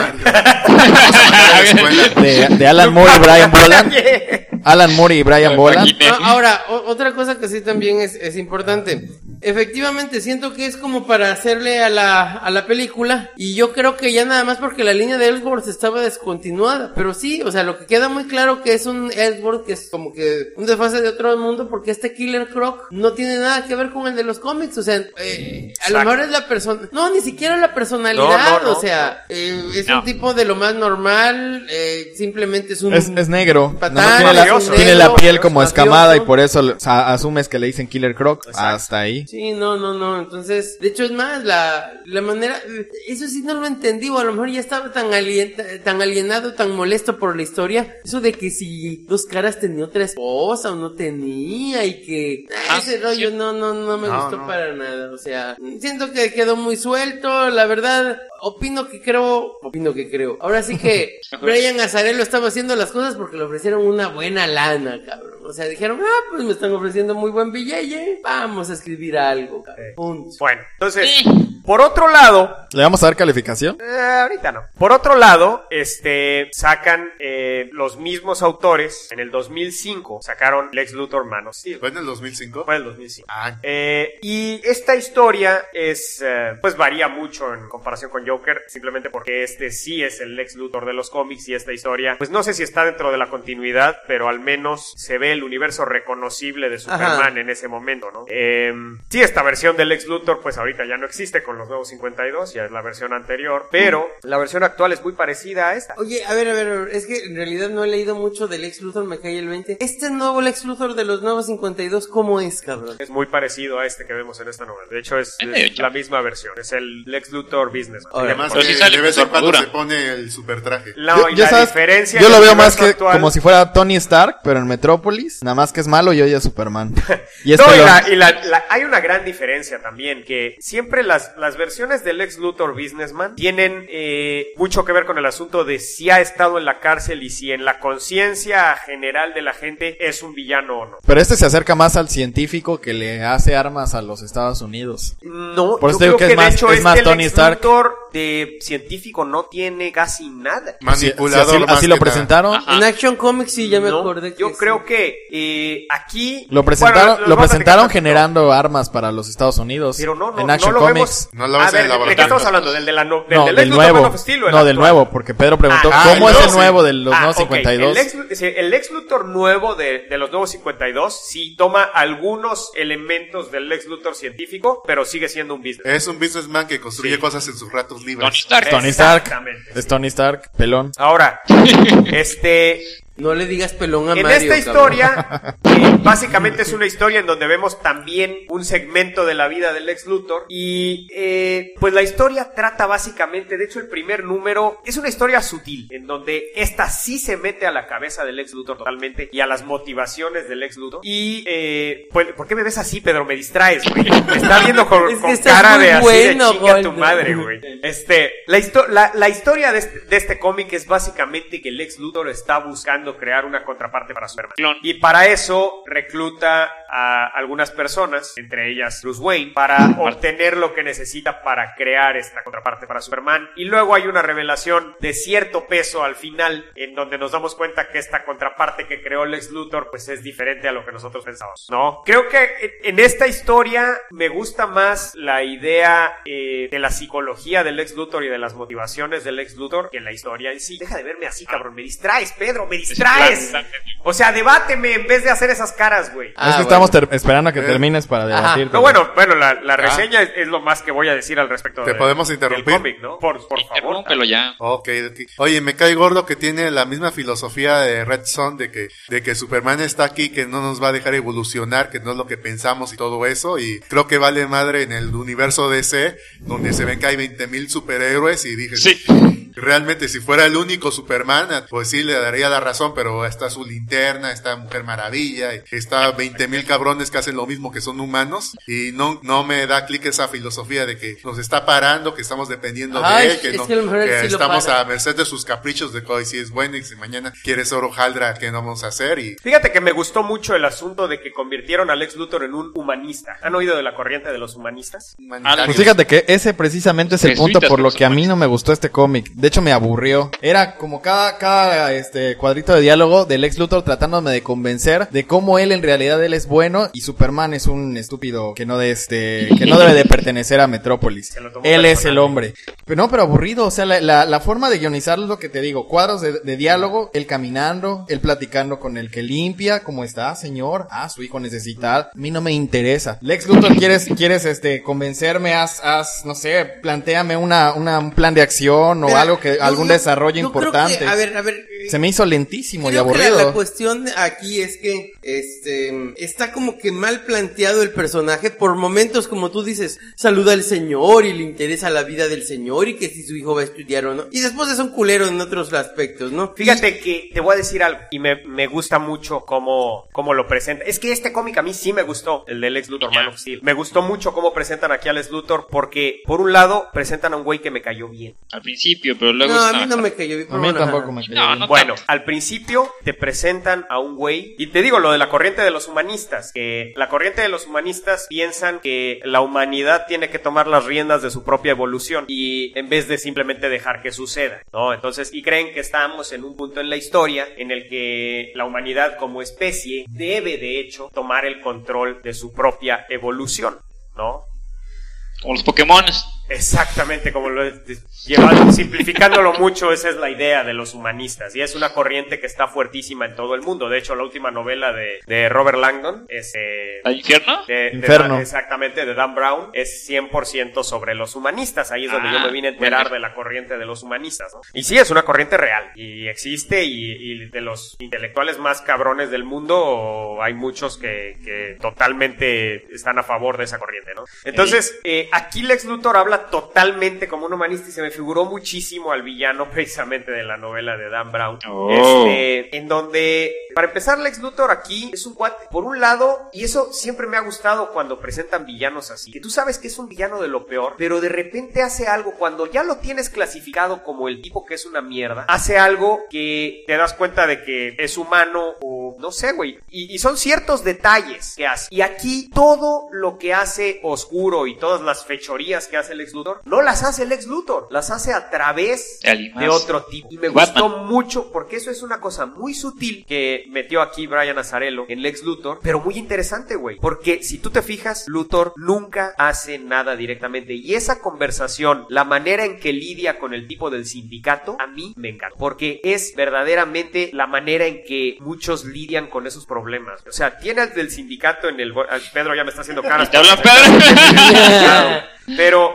Escuela. De Alan Moore y Brian Boland. Alan Moore y Brian Boland. Imaginé. Ahora, otra cosa que sí también es importante. Efectivamente, siento que es como para hacerle a la película. Y yo creo que ya nada más porque la línea de Ellsworth estaba descontinuada. Pero sí, o sea, lo que queda muy claro que es un Ellsworth que es como que un desfase de otro mundo. Porque este Killer Croc no tiene nada que ver con el de los cómics. O sea, a lo mejor es la persona. No, ni siquiera la personalidad. No, o sea, es No. un tipo de lo más normal. Simplemente es un. Es negro. Patán, Nada más mafioso. tiene la piel negro, como mafioso. escamada y por eso asumes que le dicen Killer Croc. Hasta ahí. Sí, no. Entonces, de hecho, es más, la manera. Eso sí no lo entendí, o a lo mejor ya estaba tan alienado, tan molesto por la historia. Eso de que si Dos Caras tenía otra esposa o no tenía, y que. Ese rollo no me gustó para nada. O sea, siento que quedó muy suelto. La verdad, opino que creo. Ahora sí que Brian Azzarello estaba haciendo las cosas porque le ofrecieron una buena lana, cabrón. O sea, dijeron, pues me están ofreciendo muy buen billete, vamos a escribir algo, cabrón. Punto. Bueno, entonces, por otro lado... ¿Le vamos a dar calificación? Ahorita no. Por otro lado, sacan los mismos autores en el 2005, sacaron Lex Luthor Man of Steel. ¿Fue en el 2005? Fue en el 2005. Ah, Y esta historia pues varía mucho en comparación con Joker, simplemente porque sí es el Lex Luthor de los cómics y esta historia, pues no sé si está dentro de la continuidad, pero al menos se ve el universo reconocible de Superman en ese momento, ¿no? Sí, esta versión del Lex Luthor pues ahorita ya no existe con los nuevos 52, ya es la versión anterior, pero la versión actual es muy parecida a esta. Oye, a ver, es que en realidad no he leído mucho del Lex Luthor, me cae el 20. Este nuevo Lex Luthor de los nuevos 52, ¿cómo es, cabrón? Es muy parecido a este que vemos en esta novela. De hecho, es medio la misma versión. Es el Lex Luthor Businessman. además Pero que sí sale de vez con en cuando armadura. se pone el super traje. La, y Yo, la ¿sabes? diferencia Yo en lo el veo más universo que actual- como si fuera Tony Stark, pero en Metrópolis. Nada más que es malo y odia a Superman. Y No, este hay una gran diferencia también, que siempre las versiones del Lex Luthor Businessman tienen mucho que ver con el asunto de si ha estado en la cárcel y si en la conciencia general de la gente es un villano o no. Pero este se acerca más al científico que le hace armas a los Estados Unidos. No, Por yo eso digo creo que es más- de hecho es más Tony Lex Stark. Luthor de científico no tiene casi nada. Manipulador. más así lo que nada. presentaron. En Action Comics sí, ya me No, acordé que yo sí. creo que aquí Lo presentaron, Bueno, los lo vamos a presentaron platicar. generando armas para los Estados Unidos. Pero no en Action lo Comics. vemos. No lo ves A en ver, el ¿de qué laboratorio. estamos hablando? ¿Del No, Lex del Luthor Man nuevo. of Steel o el No, del actual? nuevo, porque Pedro preguntó Ah, ¿cómo el es el nuevo, nuevo sí. de los nuevos ok. 52? El Lex Luthor nuevo de los nuevos 52 sí toma algunos elementos del Lex Luthor científico, pero sigue siendo un business. Es un businessman que construye Sí. cosas en sus ratos libres. Tony Stark. Tony Stark. Exactamente. Es Tony Stark, pelón. Ahora, No le digas pelón a En Mario, esta historia, básicamente es una historia en donde vemos también un segmento de la vida del Lex Luthor y pues la historia trata básicamente, de hecho el primer número es una historia sutil, en donde esta sí se mete a la cabeza del Lex Luthor totalmente y a las motivaciones del Lex Luthor y pues, ¿por qué me ves así, Pedro? Me distraes, güey. Me está viendo con, Es que con estás cara muy de así bueno, de chinga tu Gold. madre, güey. La historia de este cómic es básicamente que Lex Luthor está buscando crear una contraparte para Superman. Y para eso recluta a algunas personas, entre ellas Bruce Wayne, para obtener lo que necesita para crear esta contraparte para Superman. Y luego hay una revelación de cierto peso al final, en donde nos damos cuenta que esta contraparte que creó Lex Luthor, pues es diferente a lo que nosotros pensábamos, ¿no? Creo que en esta historia me gusta más la idea de la psicología del Lex Luthor y de las motivaciones del Lex Luthor que en la historia en sí. Deja de verme así, cabrón. Me distraes, Pedro, me distraes. O sea, debáteme en vez de hacer esas caras, güey. Es que estamos esperando a que termines para debatir. No, bueno, la reseña es lo más que voy a decir al respecto ¿Te podemos interrumpir? del cómic, ¿no? Por favor. Interrúmpelo ya. Ok. Oye, me cae gordo que tiene la misma filosofía de Red Son de que Superman está aquí, que no nos va a dejar evolucionar, que no es lo que pensamos y todo eso, y creo que vale madre en el universo DC, donde se ven que hay 20,000 superhéroes, y dije, Sí. realmente si fuera el único Superman, pues sí le daría la razón, pero está su Linterna, está Mujer Maravilla, y está 20,000 cabrones que hacen lo mismo, que son humanos, y no me da clic esa filosofía de que nos está parando, que estamos dependiendo de él, que, es no, que a lo mejor él que sí lo estamos para. a merced de sus caprichos de que hoy sí es bueno y si mañana quieres oro Haldra, ¿qué no vamos a hacer? Y Fíjate que me gustó mucho el asunto de que convirtieron a Lex Luthor en un humanista. ¿Han oído de la corriente de los humanistas? Pues fíjate que ese precisamente es el punto Jesuitas, por lo los que a mí no me gustó este cómic. De hecho me aburrió. Era como cada cuadrito de diálogo de Lex Luthor tratándome de convencer de cómo él en realidad él es bueno y Superman es un estúpido que no debe de pertenecer a Metrópolis. Se lo tomó Él es personal. el hombre. Pero aburrido, o sea, la forma de guionizarlo es lo que te digo, cuadros de diálogo, él caminando, él platicando con el que limpia, ¿cómo está, señor? Ah, su hijo necesita, a mí no me interesa. Lex Luthor, ¿quieres convencerme? No sé, plantéame un plan de acción o Mira, algo algún desarrollo yo creo importante. que, a ver, Se me hizo lentísimo y creo que aburrido. la cuestión aquí es que está como que mal planteado el personaje. Por momentos, como tú dices, saluda al señor y le interesa la vida del señor y que si su hijo va a estudiar o no. Y después es un culero en otros aspectos, ¿no? Fíjate que te voy a decir algo y me gusta mucho cómo lo presenta. Es que este cómic a mí sí me gustó, el de Lex Luthor, Man of Steel. Me gustó mucho cómo presentan aquí a Lex Luthor porque, por un lado, presentan a un güey que me cayó bien. Al principio, pero luego... No, a mí no me cayó bien. A mí tampoco me cayó bien. No, Bueno, al principio te presentan a un güey, y te digo lo de la corriente de los humanistas, que la corriente de los humanistas piensan que la humanidad tiene que tomar las riendas de su propia evolución y en vez de simplemente dejar que suceda, ¿no? Entonces, y creen que estamos en un punto en la historia en el que la humanidad como especie debe de hecho tomar el control de su propia evolución, ¿no? Como los Pokémones. Exactamente, como lo llevando, simplificándolo mucho, esa es la idea de los humanistas y es una corriente que está fuertísima en todo el mundo. De hecho, la última novela de Robert Langdon es ¿Al infierno? Inferno. exactamente, de Dan Brown, es 100% sobre los humanistas. Ahí es donde yo me vine a enterar bueno. de la corriente de los humanistas, ¿no? Y sí, es una corriente real y existe y de los intelectuales más cabrones del mundo hay muchos que totalmente están a favor de esa corriente, ¿no? Entonces, aquí Lex Luthor habla totalmente como un humanista y se me figuró muchísimo al villano precisamente de la novela de Dan Brown. Oh. En donde, para empezar, Lex Luthor aquí es un cuate, por un lado, y eso siempre me ha gustado cuando presentan villanos así, que tú sabes que es un villano de lo peor, pero de repente hace algo, cuando ya lo tienes clasificado como el tipo que es una mierda, hace algo que te das cuenta de que es humano o no sé, güey, y son ciertos detalles que hace. Y aquí todo lo que hace Oscuro y todas las fechorías que hace Lex Luthor, no las hace Lex Luthor, las hace a través de otro tipo. Y me gustó mucho porque eso es una cosa muy sutil que metió aquí Brian Azzarello en Lex Luthor, pero muy interesante, güey, porque si tú te fijas, Luthor nunca hace nada directamente y esa conversación, la manera en que lidia con el tipo del sindicato, a mí me encanta, porque es verdaderamente la manera en que muchos lidian con esos problemas. O sea, tiene al del sindicato en el... Pedro ya me está haciendo caras. ¿Te hablan, Pedro? Pero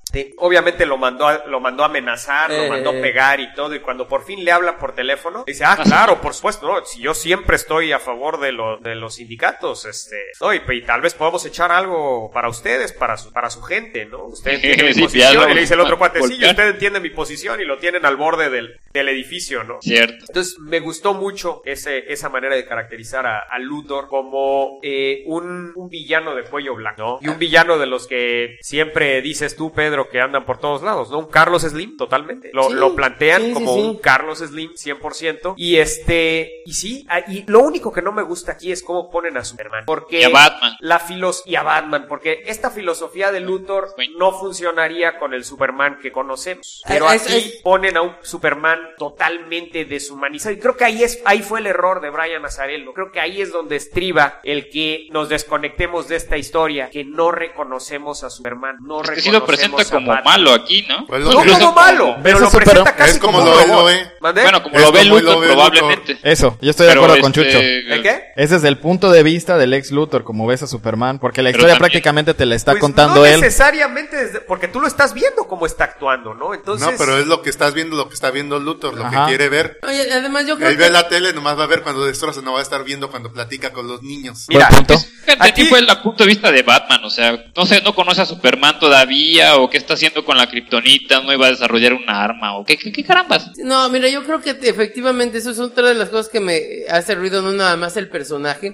Obviamente lo mandó a amenazar, lo mandó a pegar y todo, y cuando por fin le habla por teléfono, dice, claro, por supuesto, no, si yo siempre estoy a favor de los sindicatos, no, y tal vez podamos echar algo para ustedes, para su gente, ¿no? Usted entiende mi posición, y le dice el otro cuate, sí, usted entiende mi posición, y lo tienen al borde del edificio, ¿no? Cierto. Entonces, me gustó mucho esa manera de caracterizar a Luthor como un villano de cuello blanco, ¿no? Y un villano de los que siempre dices tú, Pedro, que andan por todos lados, ¿no? Un Carlos Slim, totalmente. Lo plantean como un Carlos Slim, 100%. Y y lo único que no me gusta aquí es cómo ponen a Superman. Porque y a Batman. Y a Batman, porque esta filosofía de Luthor no funcionaría con el Superman que conocemos. Pero aquí ponen a un Superman totalmente deshumanizado. Y creo que ahí fue el error de Brian Azzarello. Creo que ahí es donde estriba el que nos desconectemos de esta historia, que no reconocemos a Superman, no reconocemos sí lo presenta como Batman. Malo aquí, ¿no? Pues No como malo, pero lo presenta casi es como un lo robot. ve. ¿Mandé? Bueno, como Es lo ve como Luthor lo ve probablemente. Eso, yo estoy de acuerdo con Chucho. ¿El qué? Ese es el punto de vista del ex Luthor, como ves a Superman, porque la Pero historia también- prácticamente te la está Pues contando no él. necesariamente porque tú lo estás viendo cómo está actuando, ¿no? Entonces, No, pero es lo que estás viendo, lo que está viendo Luthor, lo Ajá. que quiere ver. Oye, además yo creo Él que... ve la tele, nomás va a ver cuando destroza, no va a estar viendo cuando platica con los niños. mira, Buen punto. Fíjate, aquí fue el punto de vista de Batman, o sea, no conoce a Superman todavía, o qué está haciendo con la kriptonita, no iba a desarrollar una arma, o qué carambas. No, mira, yo creo que efectivamente eso es otra de las cosas que me hace ruido, no nada más el personaje.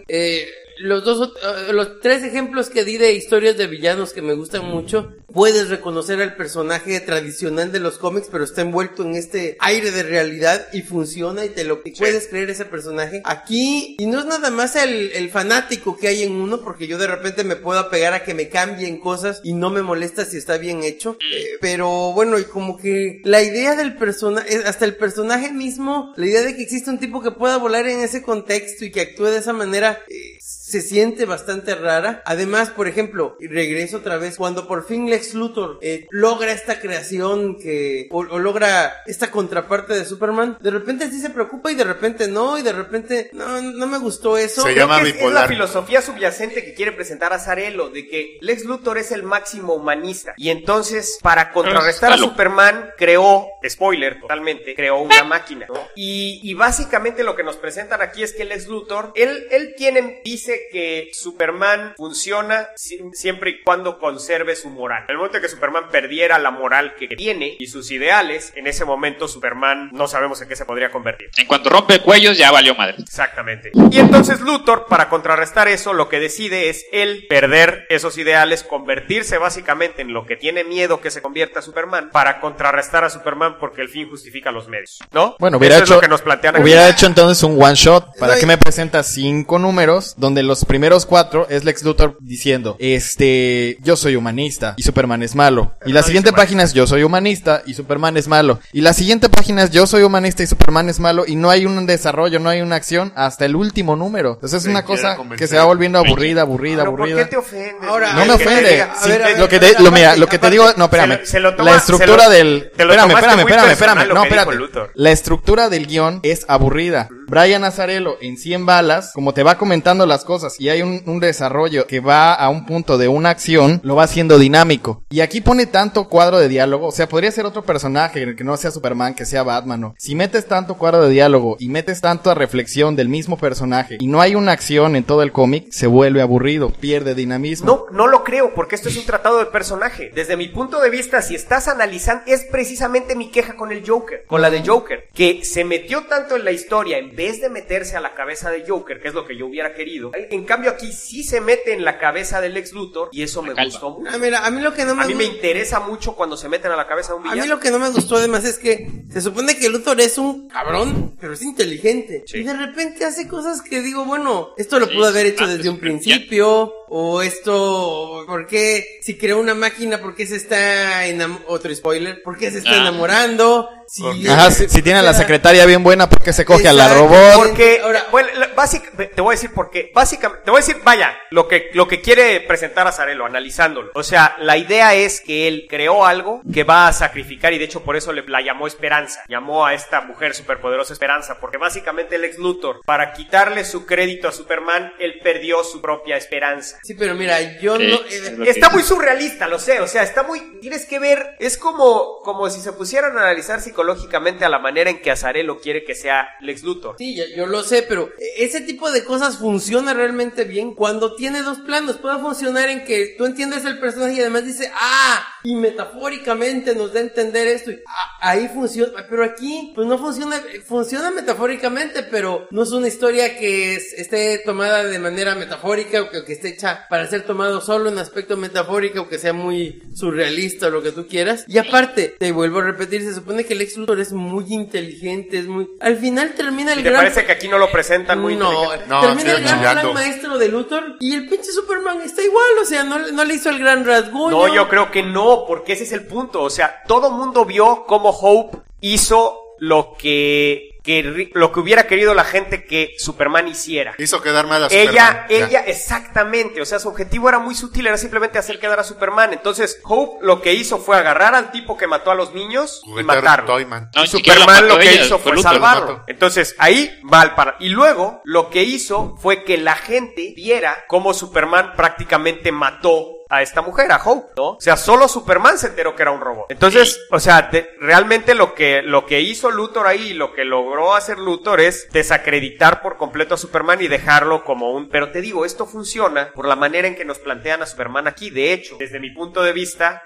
Los tres ejemplos que di de historias de villanos que me gustan mucho, puedes reconocer al personaje tradicional de los cómics, pero está envuelto en este aire de realidad y funciona y puedes creer ese personaje. Aquí, y no es nada más el fanático que hay en uno, porque yo de repente me puedo apegar a que me cambien cosas y no me molesta si está bien hecho, pero bueno, y como que la idea del personaje, hasta el personaje mismo, la idea de que existe un tipo que pueda volar en ese contexto y que actúe de esa manera, se siente bastante rara. Además, por ejemplo, y regreso otra vez, cuando por fin Lex Luthor logra esta creación o logra esta contraparte de Superman, de repente sí se preocupa y de repente no, y de repente no me gustó eso. Se creo llama que es la bipolar. filosofía subyacente que quiere presentar Azzarello, de que Lex Luthor es el máximo humanista. Y entonces, para contrarrestar a Superman, creó, spoiler totalmente, creó una máquina, ¿no? Y básicamente lo que nos presentan aquí es que Lex Luthor, él dice que Superman funciona siempre y cuando conserve su moral. En el momento que Superman perdiera la moral que tiene y sus ideales, en ese momento Superman no sabemos en qué se podría convertir. En cuanto rompe cuellos, ya valió madre. Exactamente. Y entonces Luthor, para contrarrestar eso, lo que decide es él perder esos ideales, convertirse básicamente en lo que tiene miedo que se convierta Superman, para contrarrestar a Superman, porque el fin justifica los medios, ¿no? Bueno, hubiera Eso es hecho, lo que nos plantean aquí. hubiera hecho entonces un one shot. ¿Para qué me presentas 5 números donde los primeros 4 es Lex Luthor diciendo, yo soy humanista y Superman es malo? Y la siguiente página es yo soy humanista y Superman es malo. Y la siguiente página es yo soy humanista y Superman es malo, y no hay un desarrollo, no hay una acción hasta el último número. Entonces es Te una quiere cosa convencer. que se va volviendo aburrida. Pero ¿por qué te ofende? Ahora, No me que te ofende. diga, Sí, a ver, lo que aparte, lo que te digo, no, espérame. se lo toma- La estructura se lo- del, te lo tomaste muy personal espérame, lo no, que dijo espérate. Luthor. La estructura del guión es aburrida. Brian Azzarello en 100 balas, como te va comentando las cosas y hay un desarrollo que va a un punto de una acción, lo va haciendo dinámico. Y aquí pone tanto cuadro de diálogo, o sea, podría ser otro personaje que no sea Superman, que sea Batman, ¿no? Si metes tanto cuadro de diálogo y metes tanta reflexión del mismo personaje y no hay una acción en todo el cómic, se vuelve aburrido, pierde dinamismo. No lo creo, porque esto es un tratado de personaje. Desde mi punto de vista, si estás analizando, es precisamente mi queja con el Joker, con la de Joker, que se metió tanto en la historia en vez de meterse a la cabeza de Joker, que es lo que yo hubiera querido. En cambio aquí sí se mete en la cabeza del Lex Luthor y eso me gustó mucho. Mira, a mí lo que no me A mí me interesa mucho cuando se meten a la cabeza de un A villano. mí lo que no me gustó además es que se supone que Luthor es un cabrón, pero es inteligente. Sí. Y de repente hace cosas que digo, bueno, esto lo pudo haber hecho desde un principio. O esto, ¿por qué? Si creó una máquina, ¿por qué se está otro spoiler? ¿Por qué se está enamorando? Ajá, si tiene a la secretaria bien buena, ¿por qué se coge a la robot? Porque, Ahora, te voy a decir por qué. Básicamente, te voy a decir, vaya, lo que quiere presentar Azzarello, analizándolo. O sea, la idea es que él creó algo que va a sacrificar, y de hecho por eso la llamó Esperanza. Llamó a esta mujer superpoderosa Esperanza, porque básicamente Lex Luthor, para quitarle su crédito a Superman, él perdió su propia esperanza. Sí, pero mira, yo no... Está muy surrealista, lo sé, o sea, está muy... Tienes que ver, es como si se pusieran a analizar psicológicamente a la manera en que Azzarello quiere que sea Lex Luthor. Sí, yo lo sé, pero ese tipo de cosas funciona realmente bien cuando tiene dos planos. Puede funcionar en que tú entiendes el personaje y además dice, y metafóricamente nos da a entender esto. Y, ahí funciona, pero aquí, pues no funciona metafóricamente, pero no es una historia que esté tomada de manera metafórica o que esté hecha para ser tomado solo en aspecto metafórico o que sea muy surrealista o lo que tú quieras. Y aparte, te vuelvo a repetir, se supone que Lex Luthor es muy inteligente, es muy... Al final termina el ¿Te parece que aquí no lo presentan muy inteligente? No, termina el gran chillando. maestro de Luthor y el pinche Superman está igual, o sea, no le hizo el gran rasguño. No, yo creo que no, porque ese es el punto. O sea, todo mundo vio cómo Hope hizo lo que hubiera querido la gente que Superman hiciera. Hizo quedar mal a Superman. Ella, exactamente, o sea, su objetivo era muy sutil, era simplemente hacer quedar a Superman. Entonces, Hope lo que hizo fue agarrar al tipo que mató a los niños y matarlo. Toyman. No, Y Superman lo que hizo fue salvarlo. Entonces, ahí mal para... Y luego, lo que hizo fue que la gente viera cómo Superman prácticamente mató a esta mujer, a Hope, ¿no? O sea, solo Superman se enteró que era un robot. Entonces, o sea, realmente lo que hizo Luthor ahí, lo que logró hacer Luthor es desacreditar por completo a Superman y dejarlo como un... Pero te digo, esto funciona por la manera en que nos plantean a Superman aquí. De hecho, desde mi punto de vista,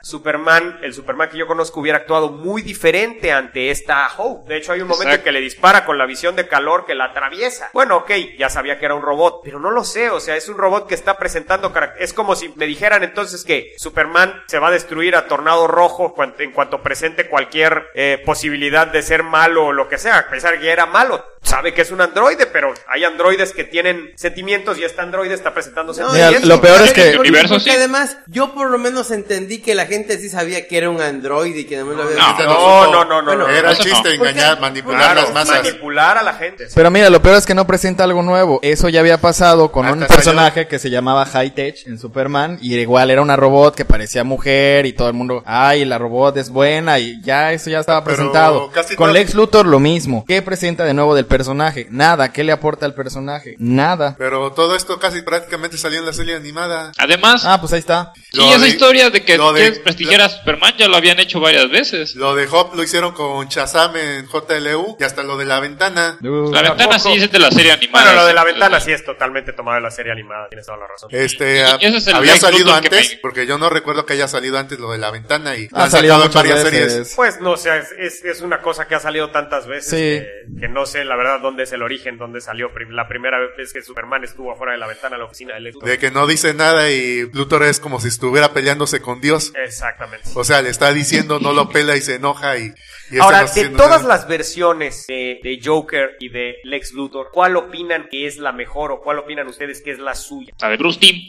el Superman que yo conozco hubiera actuado muy diferente ante esta Hope. De hecho, hay un momento en que le dispara con la visión de calor que la atraviesa. Bueno, ok, ya sabía que era un robot, pero no lo sé, o sea, es un robot que está presentando es como si me dijeran entonces que Superman se va a destruir a Tornado Rojo en cuanto presente cualquier posibilidad de ser malo o lo que sea. A pesar que ya era malo, sabe que es un androide, pero hay androides que tienen sentimientos y este androide está presentando sentimientos. Mira, lo peor es que... Porque además, yo por lo menos entendí que la gente sí sabía que era un androide y que no lo había visto. No. Era el chiste, engañar, manipular las masas. Manipular a la gente. Pero mira, lo peor es que no presenta algo nuevo. Eso ya había pasado con un personaje que se llamaba High Tech en Superman y igual era una robot que parecía mujer y todo el mundo, la robot es buena y ya eso ya estaba presentado. Con Lex Luthor lo mismo. ¿Qué presenta de nuevo del personaje? Nada. ¿Qué le aporta al personaje? Nada. Pero todo esto casi prácticamente salió en la serie animada. Además, pues ahí está. Esa historia de que quieres prestigiar a Superman ya lo habían hecho varias veces. Lo de Hope lo hicieron con Shazam en JLU y hasta lo de La Ventana. La Ventana sí es de la serie animada. Bueno, lo de La Ventana sí es totalmente tomado de la serie animada, tienes toda la razón. Había salido antes, porque yo no recuerdo que haya salido antes lo de La Ventana y ha salido en varias series. Pues no sé, es una cosa que ha salido tantas veces que no sé la verdad dónde es el origen, dónde salió la primera vez que Superman estuvo afuera de la ventana de la oficina de Lex Luthor. De que no dice nada y Luthor es como si estuviera peleándose con Dios. Exactamente. O sea, le está diciendo, no lo pela y se enoja y ahora, de todas las versiones de Joker y de Lex Luthor, ¿cuál opinan que es la mejor o cuál opinan ustedes que es la suya? La de Bruce Timm.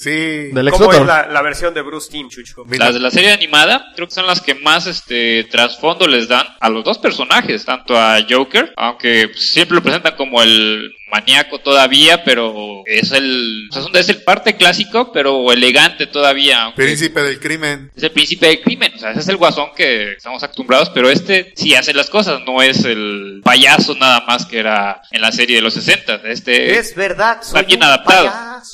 De Lex ¿Cómo Luthor. es la versión de Bruce Timm, Chucho? Las de la serie animada creo que son las que más trasfondo les dan a los dos personajes, tanto a Joker, aunque siempre lo presentan como el maníaco todavía, pero es el parte clásico, pero elegante todavía. Príncipe del crimen. Es el príncipe del crimen, o sea, ese es el guasón que estamos acostumbrados, pero sí hace las cosas, no es el payaso nada más que era en la serie de los 60. Es verdad, está bien adaptado.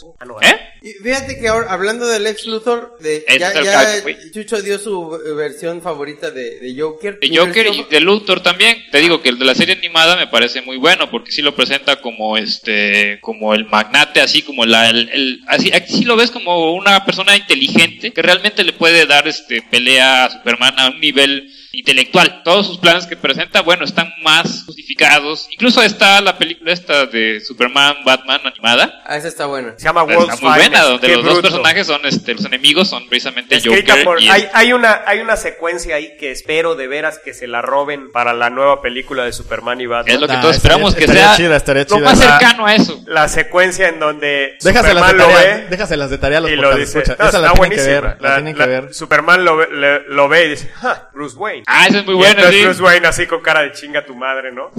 Y fíjate que ahora, hablando de Lex Luthor, Chucho dio su versión favorita de Joker. De Joker y de Luthor también. Te digo que el de la serie animada me parece muy bueno, porque sí lo presenta como el magnate, así como así, aquí sí lo ves como una persona inteligente que realmente le puede dar pelea a Superman a un nivel intelectual. Todos sus planes que presenta, están más justificados. Incluso está la película esta de Superman, Batman animada. Esa está buena. Se llama World's Está muy buena, donde los dos personajes son, los enemigos son precisamente Joker hay una secuencia ahí que espero de veras que se la roben para la nueva película de Superman y Batman. Es lo que todos esperamos que sea lo más cercano a eso. La secuencia en donde Superman lo ve. Déjaselas de tarea a los y lo dice. Esa la tienen que ver. Superman lo ve y dice, Bruce Wayne. Wayne. Ah, esa es muy Y buena, entonces sí. Bruce Wayne así con cara de chinga tu madre, ¿no?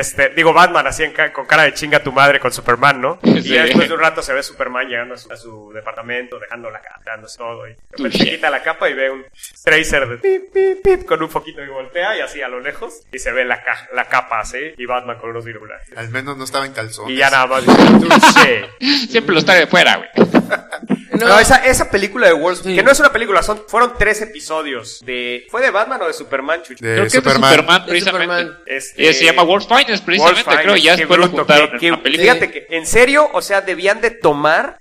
Batman así con cara de chinga tu madre con Superman, ¿no? Y Sí. ya después de un rato se ve Superman llegando a su departamento, dejando la capa, dándose todo. Y de repente se quita la capa y ve un tracer de pip, pip, pip, con un foquito y voltea y así a lo lejos. Y se ve la capa así y Batman con unos virulares. Al menos no estaba en calzones. Y ya nada más dice, touché. Siempre lo está de fuera, güey. No, esa película de World, Sí. que no es una película, fueron 3 episodios ¿fue de Batman o de Superman, Chucho? De Creo que es de Superman. Superman, De precisamente. Superman. Se llama World Finest, precisamente, Wolf creo, y ya qué después lo bruto, juntaron que- en una película. Fíjate que, en serio, o sea, debían de tomar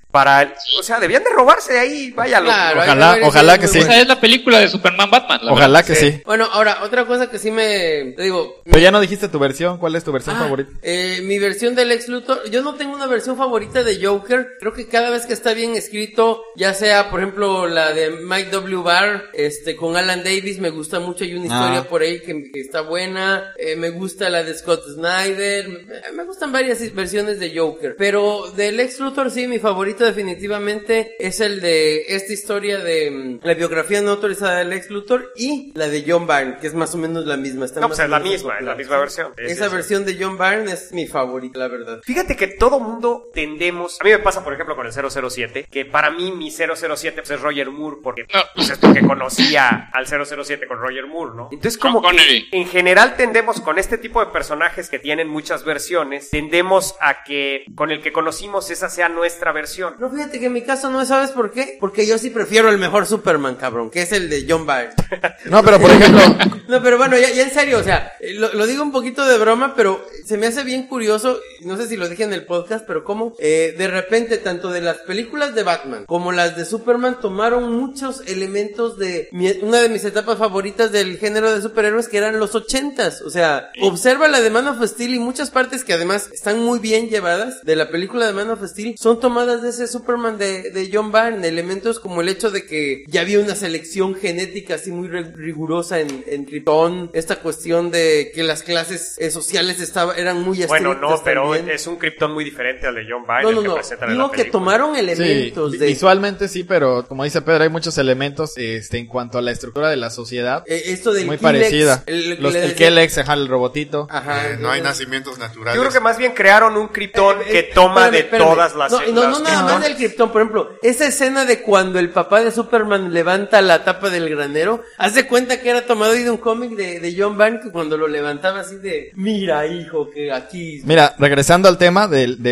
debían de robarse de ahí, vaya, Claro, Ojalá- hay varias ojalá ideas que muy sí. Esa es la película de Superman Batman, la Ojalá verdad. que sí. Bueno, ahora, otra cosa que sí te digo... Pero ya no dijiste tu versión. ¿Cuál es tu versión favorita? Mi versión del Lex Luthor, yo no tengo una versión favorita de Joker. Creo que cada vez que está bien escrito, ya sea, por ejemplo, la de Mike W. Barr, con Alan Davis, me gusta mucho. Hay una historia por ahí que está buena. Me gusta la de Scott Snyder. Me gustan varias versiones de Joker. Pero del Lex Luthor, sí, mi favorito definitivamente es el de esta historia de la biografía no autorizada del Lex Luthor y la de John Byrne, que es más o menos la misma. Están No, más pues o es menos la misma versión. Sí, esa sí, sí. versión de John Byrne es mi favorita, la verdad. Fíjate que todo mundo tendemos, a mí me pasa por ejemplo con el 007, que para mí mi 007 pues, es Roger Moore, porque pues, es porque conocía al 007 con Roger Moore, ¿no? Entonces como Sean Connery. que en general tendemos con este tipo de personajes que tienen muchas versiones, tendemos a que con el que conocimos esa sea nuestra versión. No, fíjate que en mi caso no, ¿sabes por qué? Porque yo sí prefiero el mejor Superman, cabrón, que es el de John Byrne. No, pero por ejemplo... No, pero bueno, ya en serio, o sea, lo digo un poquito de broma, pero se me hace bien curioso, no sé si lo dije en el podcast, pero cómo de repente tanto de las películas de Batman como las de Superman tomaron muchos elementos de una de mis etapas favoritas del género de superhéroes, que eran los 80s. O sea, observa la de Man of Steel y muchas partes que además están muy bien llevadas de la película de Man of Steel son tomadas de ese Superman de John Byrne. Elementos como el hecho de que ya había una selección genética así muy rigurosa en Krypton, esta cuestión de que las clases sociales eran muy estrictas. Bueno, no, pero también. es un Krypton muy diferente al de John Byrne, No, el que no, presentan en digo la que película. tomaron Sí, elementos de... visualmente sí, pero como dice Pedro, hay muchos elementos en cuanto a la estructura de la sociedad. esto del Muy Killex, parecida. el El Kelex, el robotito. Ajá. No hay nacimientos naturales. Yo creo que más bien crearon un Krypton que toma espérame. todas las... No, nada más del Krypton, por ejemplo, esa escena de cuando el papá de Superman levanta la tapa del granero, haz de cuenta que era tomado de un cómic de John Byrne, que cuando lo levantaba así de, mira hijo, que aquí... Mira, regresando al tema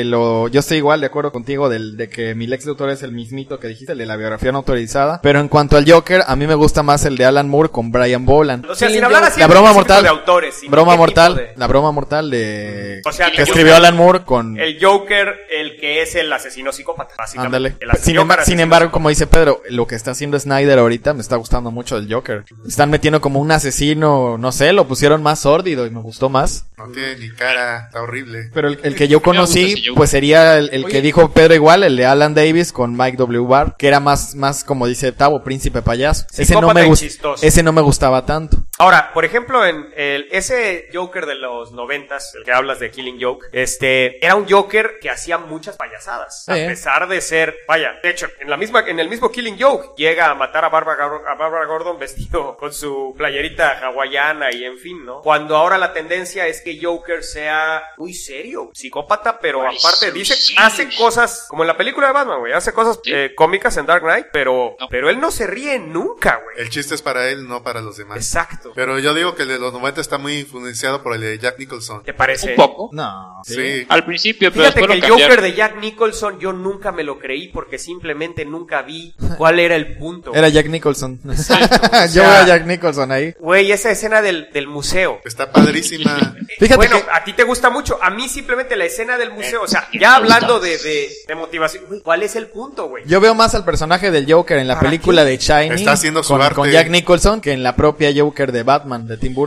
yo estoy igual de acuerdo contigo de que mi Lex Luthor es el mismito que dijiste, el de la biografía no autorizada, pero en cuanto al Joker, a mí me gusta más el de Alan Moore con Brian Boland. O sea, Sí, sin hablar así La en broma específico mortal. de autores, sino Broma qué tipo mortal, de- la broma mortal de O sea, que que escribió Alan Moore con El Joker, el que es el asesino psicópata, básicamente. ándale. El asesino Sin asesino embargo, como dice Pedro, lo que está haciendo Snyder ahorita me está gustando mucho del Joker. Están metiendo como un asesino, no sé, lo pusieron más sórdido y me gustó más. No tiene ni cara, está horrible. Pero el que yo Me gusta conocí, ese Joker. pues sería el Oye. que dijo Pedro igual, el de Alan Davis con Mike W. Barr, que era más como dice Tavo, príncipe payaso. Psicópata y chistoso. Ese no me gustaba tanto. Ahora, por ejemplo, en ese Joker de los 90s, el que hablas de Killing Joke, era un Joker que hacía muchas payasadas. A Sí. pesar de ser, vaya, de hecho, en el mismo Killing Joke, llega a matar a Barbara Gordon vestido con su playerita hawaiana y en fin, ¿no? Cuando ahora la tendencia es que Joker sea muy serio, psicópata, pero Ay, aparte sí, dice, sí. hace cosas, como en la película de Batman, güey, hace cosas Sí. cómicas en Dark Knight, pero No. él no se ríe nunca, güey. El chiste es para él, no para los demás. Exacto. Pero yo digo que el de los 90 está muy influenciado por el de Jack Nicholson. ¿Te parece? Un poco. No. Sí. Al principio, pero Fíjate después que lo el cambiaron. Joker de Jack Nicholson yo nunca me lo creí porque simplemente nunca vi cuál era el punto. Era Jack Nicholson. Yo sea- veo a JackNicholson ahí. Güey, esa escena del museo. Está padrísima. Fíjate Bueno, que- a ti te gusta mucho. A mí simplemente la escena del museo. O sea, me ya gusta. hablando de motivación. Güey, ¿cuál es el punto, güey? Yo veo más al personaje del Joker en la ¿Para película de Shining Está haciendo su con arte. Jack Nicholson que en la propia Joker de Batman, de Tim Burton.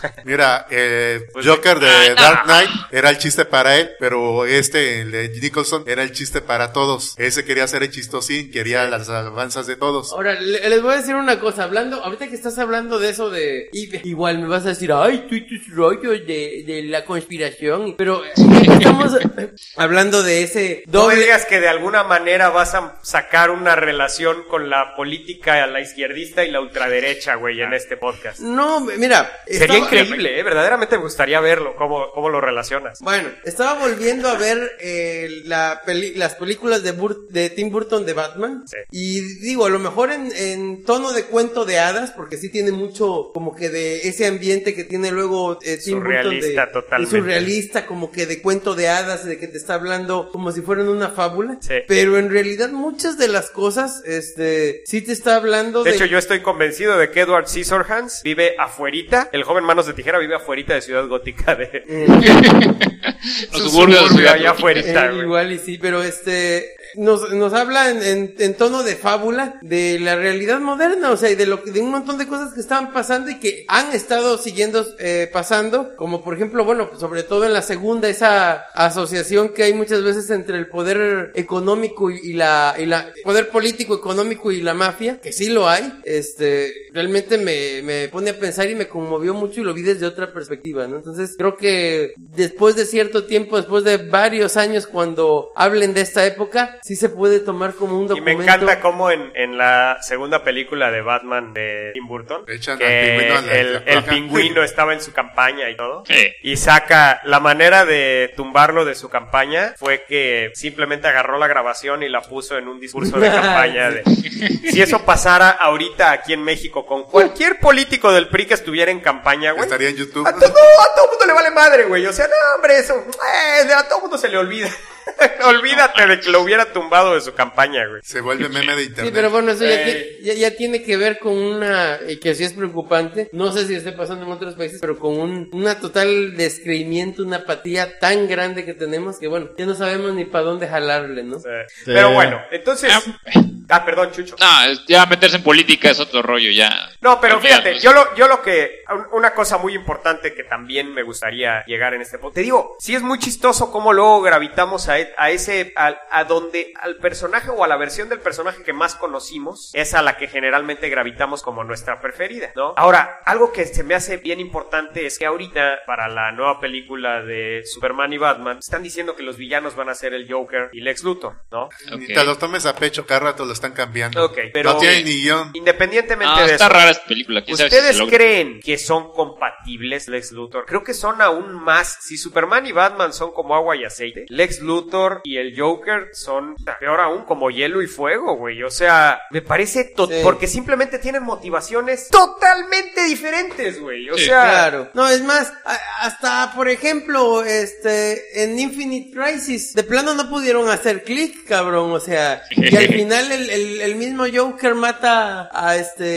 Mira, Pues Joker de no. Dark Knight era el chiste para él, pero el de Nicholson, era el chiste para todos. Ese quería ser el chistosín, quería las alabanzas de todos. Ahora, les voy a decir una cosa, ahorita que estás hablando de eso igual me vas a decir, ay, tú y tus rollos de la conspiración, pero estamos hablando de ese No me doble... digas que de alguna manera vas a sacar una relación con la política, la izquierdista y la ultraderecha, güey, en este podcast. No, mira... Sería increíble, verdaderamente me gustaría verlo, cómo lo relacionas. Bueno, estaba volviendo a ver las películas de Tim Burton de Batman. Sí. Y digo, a lo mejor en tono de cuento de hadas, porque sí tiene mucho como que de ese ambiente que tiene luego Tim Burton. Totalmente. Surrealista, como que de cuento de hadas, de que te está hablando como si fueran una fábula. Sí. Pero en realidad muchas de las cosas, sí te está hablando De hecho, yo estoy convencido de que Edward Scissorhands vive afuerita, el joven Manos de Tijera vive afuerita de Ciudad Gótica de... Los suburbios de Ciudad allá Gótica. afuerita, güey. igual y sí, pero nos habla en tono de fábula de la realidad moderna, o sea, y de un montón de cosas que estaban pasando y que han estado siguiendo pasando, como por ejemplo, bueno, sobre todo en la segunda, esa asociación que hay muchas veces entre el poder económico y la poder político, económico y la mafia, que sí lo hay. Realmente me pone a pensar y me conmovió mucho y lo vi desde otra perspectiva, ¿no? Entonces creo que después de cierto tiempo, después de varios años, cuando hablen de esta época, sí se puede tomar como un Y documento. me encanta cómo en la segunda película de Batman de Tim Burton, Echan que al pingüino a la el placa. pingüino estaba en su campaña y todo, Sí. y saca, la manera de tumbarlo de su campaña fue que simplemente agarró la grabación y la puso en un discurso de campaña de... Si eso pasara ahorita aquí en México con cualquier político del PRI que estuviera en campaña, güey, Estaría en YouTube. a todo mundo le vale madre, güey. O sea, no, hombre, eso, a todo mundo se le olvida. Olvídate de que lo hubiera tumbado de su campaña, güey. Se vuelve meme de Sí, internet. pero bueno, eso ya tiene que ver con una, que sí es preocupante, no sé si esté pasando en otros países, pero con una total descreimiento, una apatía tan grande que tenemos que bueno, ya no sabemos ni para dónde jalarle, ¿no? Sí. Pero bueno, entonces... perdón, Chucho. No, ya meterse en política es otro rollo, ya. No, pero fíjate, Olvidarnos. yo lo que... Una cosa muy importante que también me gustaría llegar en este punto. Te digo, sí es muy chistoso cómo luego gravitamos a donde al personaje o a la versión del personaje que más conocimos es a la que generalmente gravitamos como nuestra preferida, ¿no? Ahora, algo que se me hace bien importante es que ahorita, para la nueva película de Superman y Batman, están diciendo que los villanos van a ser el Joker y Lex Luthor, ¿no? Ni Ok. te lo tomes a pecho, cada rato lo están cambiando. Ok, pero... No tiene ni guión. Independientemente No, de está eso... rara esta película. ¿Quién sabe si se ¿Ustedes logra? creen que son compatibles Lex Luthor? Creo que son aún más. Si Superman y Batman son como agua y aceite, Lex Luthor y el Joker son, peor aún, como hielo y fuego, güey. O sea, me parece... Sí. Porque simplemente tienen motivaciones totalmente diferentes, güey. O Sí, sea... Claro. No, es más, hasta, por ejemplo, en Infinite Crisis, de plano no pudieron hacer clic, cabrón, o sea, y al final el mismo Joker mata a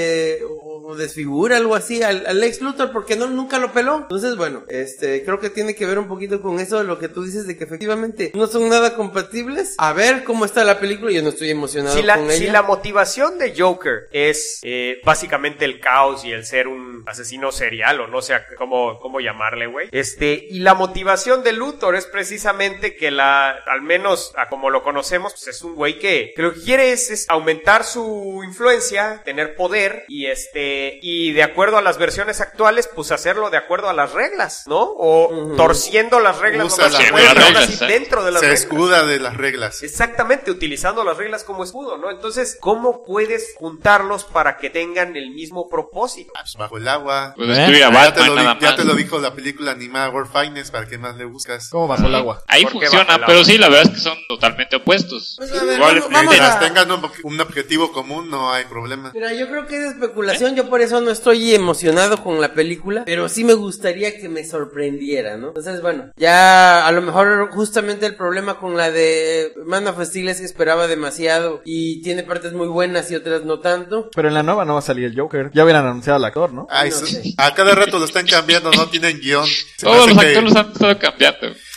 o desfigura algo así al Lex Luthor porque nunca lo peló. Entonces, bueno, creo que tiene que ver un poquito con eso, lo que tú dices de que efectivamente no son nada compatibles. A ver cómo está la película, yo no estoy emocionado con Si ella. la motivación de Joker es básicamente el caos y el ser un asesino serial o no sé cómo llamarle, güey. Y la motivación de Luthor es precisamente que al menos a como lo conocemos, pues es un güey que lo que quiere es aumentar su influencia, tener poder y de acuerdo a las versiones actuales, pues hacerlo de acuerdo a las reglas, ¿no? O torciendo las reglas Usa donde se las puede, reglas, pero aún así exacto. dentro de las Se reglas. escuda de las reglas. Exactamente, utilizando las reglas como escudo, ¿no? Entonces, ¿cómo puedes juntarlos para que tengan el mismo propósito? Pues bajo el agua. Pues destruir a Ya te, Batman nada ya más. te lo dijo la película animada World Finest, ¿para qué más le buscas? ¿Cómo bajo el agua? Ahí ¿Por qué funciona, bajo el pero agua? sí, la verdad es que son totalmente opuestos. Pues, a ver, Igual, vamos Mientras a... tengan un objetivo común, no hay problema. Mira, yo creo que es especulación, yo por eso no estoy emocionado con la película, pero sí me gustaría que me sorprendiera, ¿no? Entonces, bueno, ya a lo mejor justamente el problema con la de Man of Steel es que esperaba demasiado y tiene partes muy buenas y otras no tanto. Pero en la nueva no va a salir el Joker. Ya hubieran anunciado al actor, ¿no? Ay, No sé. a cada rato lo están cambiando, no tienen guión. Se me Todos hace los que- actores los han estado cambiando.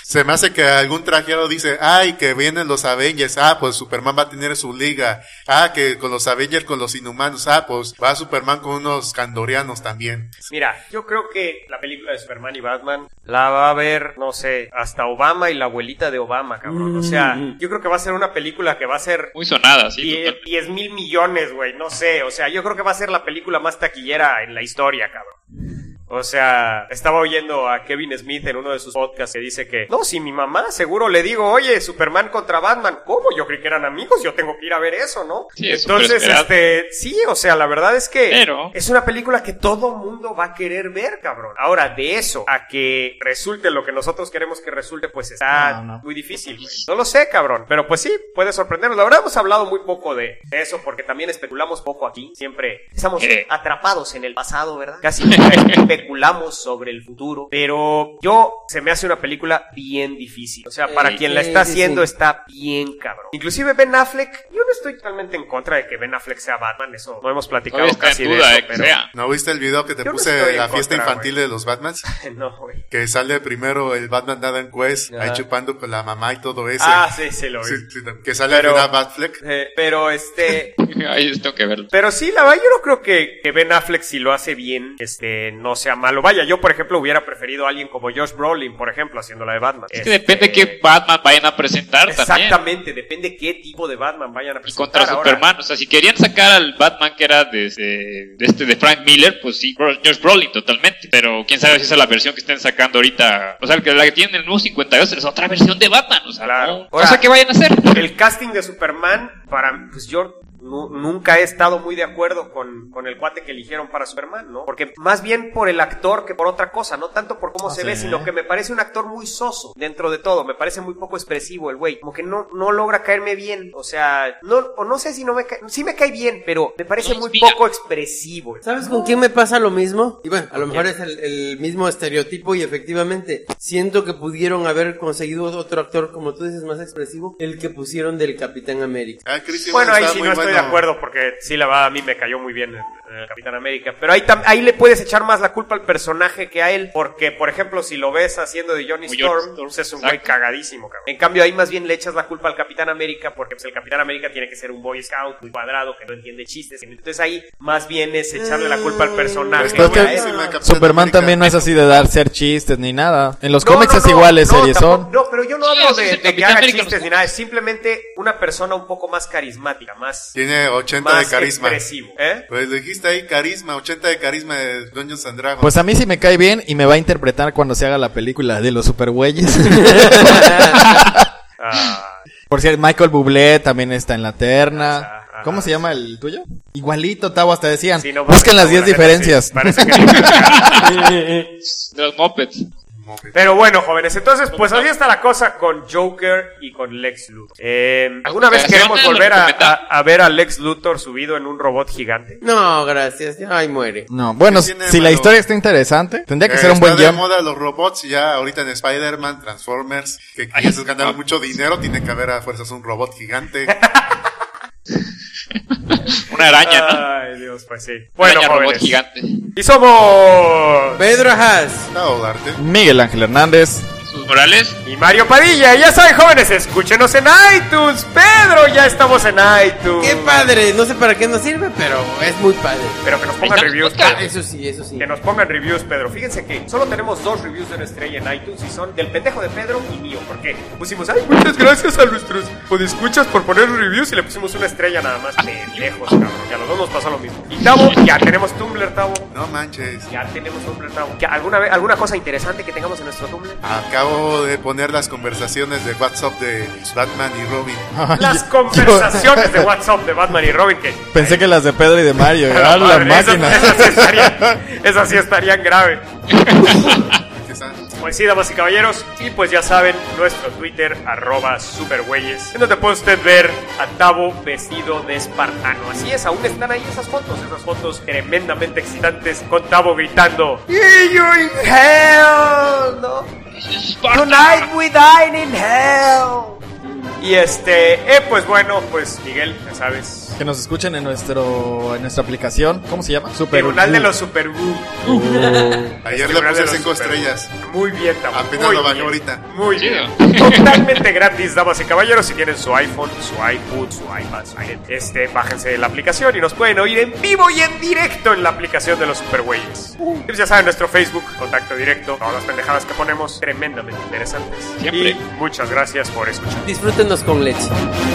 Se me hace que algún trajeado dice, ay, que vienen los Avengers, pues Superman va a tener su liga, que con los Avengers, con los Inhumanos, pues va Superman con unos Kandorianos también. Mira, yo creo que la película de Superman y Batman la va a ver, no sé, hasta Obama y la abuelita de Obama, cabrón. O sea, yo creo que va a ser una película que va a ser muy sonada, sí. 10 mil millones, güey, no sé. O sea, yo creo que va a ser la película más taquillera en la historia, cabrón. O sea, estaba oyendo a Kevin Smith en uno de sus podcasts que dice que, no, si mi mamá seguro le digo, oye, Superman contra Batman, ¿cómo? Yo creí que eran amigos, yo tengo que ir a ver eso, ¿no? Sí, es entonces, sí, o sea, la verdad es que pero es una película que todo mundo va a querer ver, cabrón. Ahora, de eso a que resulte lo que nosotros queremos que resulte, pues está muy difícil, güey. No lo sé, cabrón, pero pues sí, puede sorprendernos. La verdad hemos hablado muy poco de eso porque también especulamos poco aquí. Siempre estamos atrapados en el pasado, ¿verdad? Casi especulamos sobre el futuro, pero se me hace una película bien difícil. O sea, para quien la está haciendo está bien cabrón. Inclusive Ben Affleck, yo no estoy totalmente en contra de que Ben Affleck sea Batman, eso no hemos platicado casi de eso, pero ¿no viste el video que te puse de la fiesta infantil de los Batmans? No, güey. Que sale primero el Batman Adam Quest, ahí chupando con la mamá y todo eso. Sí, lo vi. Sí, que sale al final Batfleck. Pero ahí tengo que verlo. Pero sí, la verdad, yo no creo que Ben Affleck, si lo hace bien, no sea malo. Vaya, yo, por ejemplo, hubiera preferido a alguien como Josh Brolin, por ejemplo, haciendo la de Batman. Es que depende qué Batman vayan a presentar también. Exactamente, depende qué tipo de Batman vayan a presentar. Y contra Superman, o sea, si querían sacar al Batman que era de Frank Miller, pues sí, Josh Brolin totalmente. Pero quién sabe si esa es la versión que estén sacando ahorita. O sea, la que tienen en el nuevo 52 es otra versión de Batman. O sea, claro. No sé qué vayan a hacer. El casting de Superman, pues yo nunca he estado muy de acuerdo con el cuate que eligieron para Superman, ¿no? Porque más bien por el actor que por otra cosa, no tanto por cómo se ve, sino que me parece un actor muy soso dentro de todo, me parece muy poco expresivo el güey, como que no logra caerme bien, o sea, no sé si sí me cae bien, pero me parece muy poco expresivo. ¿Sabes con quién me pasa lo mismo? Y bueno, a lo mejor es el mismo estereotipo y efectivamente siento que pudieron haber conseguido otro actor, como tú dices, más expresivo, el que pusieron del Capitán América. Bueno, ahí sí no estoy de acuerdo porque sí, la verdad a mí me cayó muy bien el Capitán América, pero ahí le puedes echar más la culpa al personaje que a él, porque por ejemplo si lo ves haciendo de Johnny Storm, pues es un güey cagadísimo, cabrón. En cambio ahí más bien le echas la culpa al Capitán América porque pues el Capitán América tiene que ser un Boy Scout muy cuadrado que no entiende chistes, entonces ahí más bien es echarle la culpa al personaje. Pero es que Superman también no es así de ser chistes ni nada, en los cómics es igual, es seriezón. No, pero yo no hablo de que haga chistes ni nada, es simplemente una persona un poco más carismática, más tiene 80 de carisma. Expresivo, Pues dijiste ahí carisma, 80 de carisma de Dungeons and Dragons. Pues a mí sí me cae bien y me va a interpretar cuando se haga la película de los supergüeyes. Por cierto, Michael Bublé también está en la terna. ¿Cómo se llama el tuyo? Igualito, Tavo, hasta decían. Sí, busquen las 10 diferencias. Sí, parece que de los Muppets. Pero bueno, jóvenes, entonces pues así está la cosa con Joker y con Lex Luthor. ¿Alguna vez queremos volver a ver a Lex Luthor subido en un robot gigante? No, gracias, ay, muere. No, bueno, si la historia está interesante, tendría que ser un buen guión. guión. Está de moda los robots ya ahorita en Spider-Man, Transformers, que quieres ganar mucho dinero, tiene que haber a fuerzas un robot gigante. Una araña, ¿no? Ay, Dios, pues sí. Bueno, robot gigante. Y somos Pedro Haas, Miguel Ángel Hernández, Jesús Morales y Mario Padilla. Ya saben, jóvenes, escúchenos en iTunes. Pedro, ya estamos en iTunes. Qué padre, no sé para qué nos sirve, pero es muy padre. Pero que nos pongan reviews. Eso sí. Que nos pongan reviews, Pedro. Fíjense que solo tenemos 2 reviews de una estrella en iTunes y son del pendejo de Pedro y mío. ¿Por qué? Pusimos, muchas gracias a nuestros podescuchas por poner reviews y le pusimos una estrella nada más. Pendejos, cabrón. Y a los dos nos pasó lo mismo. Y Tavo, ya tenemos Tumblr, Tavo. No manches. Ya tenemos Tumblr, Tavo. ¿Alguna cosa interesante que tengamos en nuestro Tumblr? Acabo de poner las conversaciones de WhatsApp de Batman y Robin. Las conversaciones de WhatsApp de Batman y Robin que... Pensé que las de Pedro y de Mario. La máquina. Esas sí estarían grave. Pues sí, damas y caballeros, y pues ya saben, nuestro Twitter, @supergüeyes, en donde puede usted ver a Tavo vestido de espartano. Así es, aún están ahí esas fotos tremendamente excitantes, con Tavo gritando "See you in hell", ¿no? Tonight we dine in hell. Y pues bueno, pues Miguel, ya sabes. Que nos escuchen en nuestra aplicación. ¿Cómo se llama? Tribunal de los Super Ayer le puse 5 estrellas. Muy bien, Tamo. Apenas lo bajé ahorita. Muy bien. Totalmente gratis, damas y caballeros. Si tienen su iPhone, su iPod, su iPad, su bájense la aplicación y nos pueden oír en vivo y en directo en la aplicación de los Supergüeyes. Ya saben, nuestro Facebook, contacto directo, todas las pendejadas que ponemos, tremendamente interesantes. Siempre. Y muchas gracias por escuchar. Disfrútenos con leche.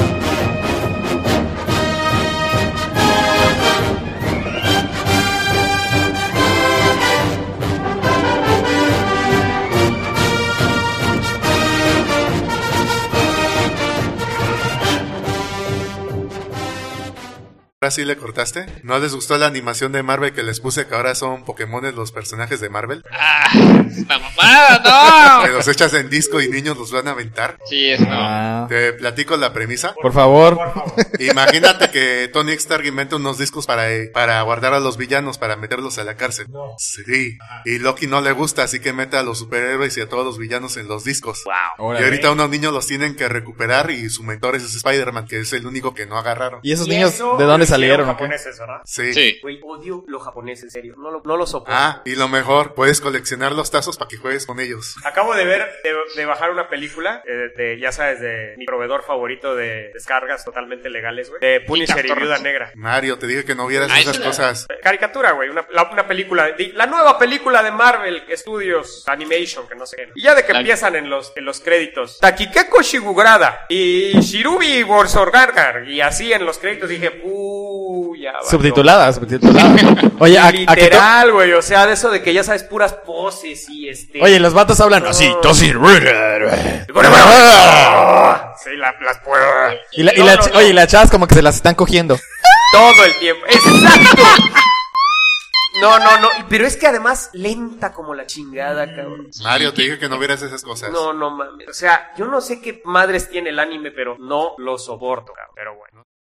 ¿Ahora sí le cortaste? ¿No les gustó la animación de Marvel que les puse que ahora son Pokémones los personajes de Marvel? ¡Ah! ¡Una mamada, Que no! los echas en disco y niños los van a aventar. Sí, eso no. Te platico la premisa. Por favor. Imagínate que Tony Stark inventa unos discos para guardar a los villanos, para meterlos a la cárcel. No. Sí. Y Loki no le gusta, así que mete a los superhéroes y a todos los villanos en los discos. Wow. Y ahorita unos niños los tienen que recuperar y su mentor es Spider-Man, que es el único que no agarraron. ¿Y esos niños de dónde salieron? ¿O qué? Japoneses, ¿verdad? Sí. Güey, odio los japoneses, en serio. No lo soporto. Y lo mejor, puedes coleccionar los tazos para que juegues con ellos. Acabo de ver, de bajar una película, ya sabes, de mi proveedor favorito de descargas totalmente legales, güey. De Punisher y Viuda Negra. Mario, te dije que no vieras esas cosas. Caricatura, güey. Una película, la nueva película de Marvel Studios Animation, que no sé qué. Y ya de que empiezan en los créditos. Takikeko Shigurada y Shirubi Borsorgargar. Y así en los créditos dije, ya va. Subtitulada. Oye, literal, güey. O sea, de eso de que ya sabes, puras poses y Oye, los vatos hablan así. Sí, las puedo. Oye, las chavas como que se las están cogiendo. Todo el tiempo. ¡Exacto! No. Pero es que además lenta como la chingada, cabrón. Mario, te dije que no vieras esas cosas. No mames. O sea, yo no sé qué madres tiene el anime, pero no lo soporto, cabrón. Pero bueno.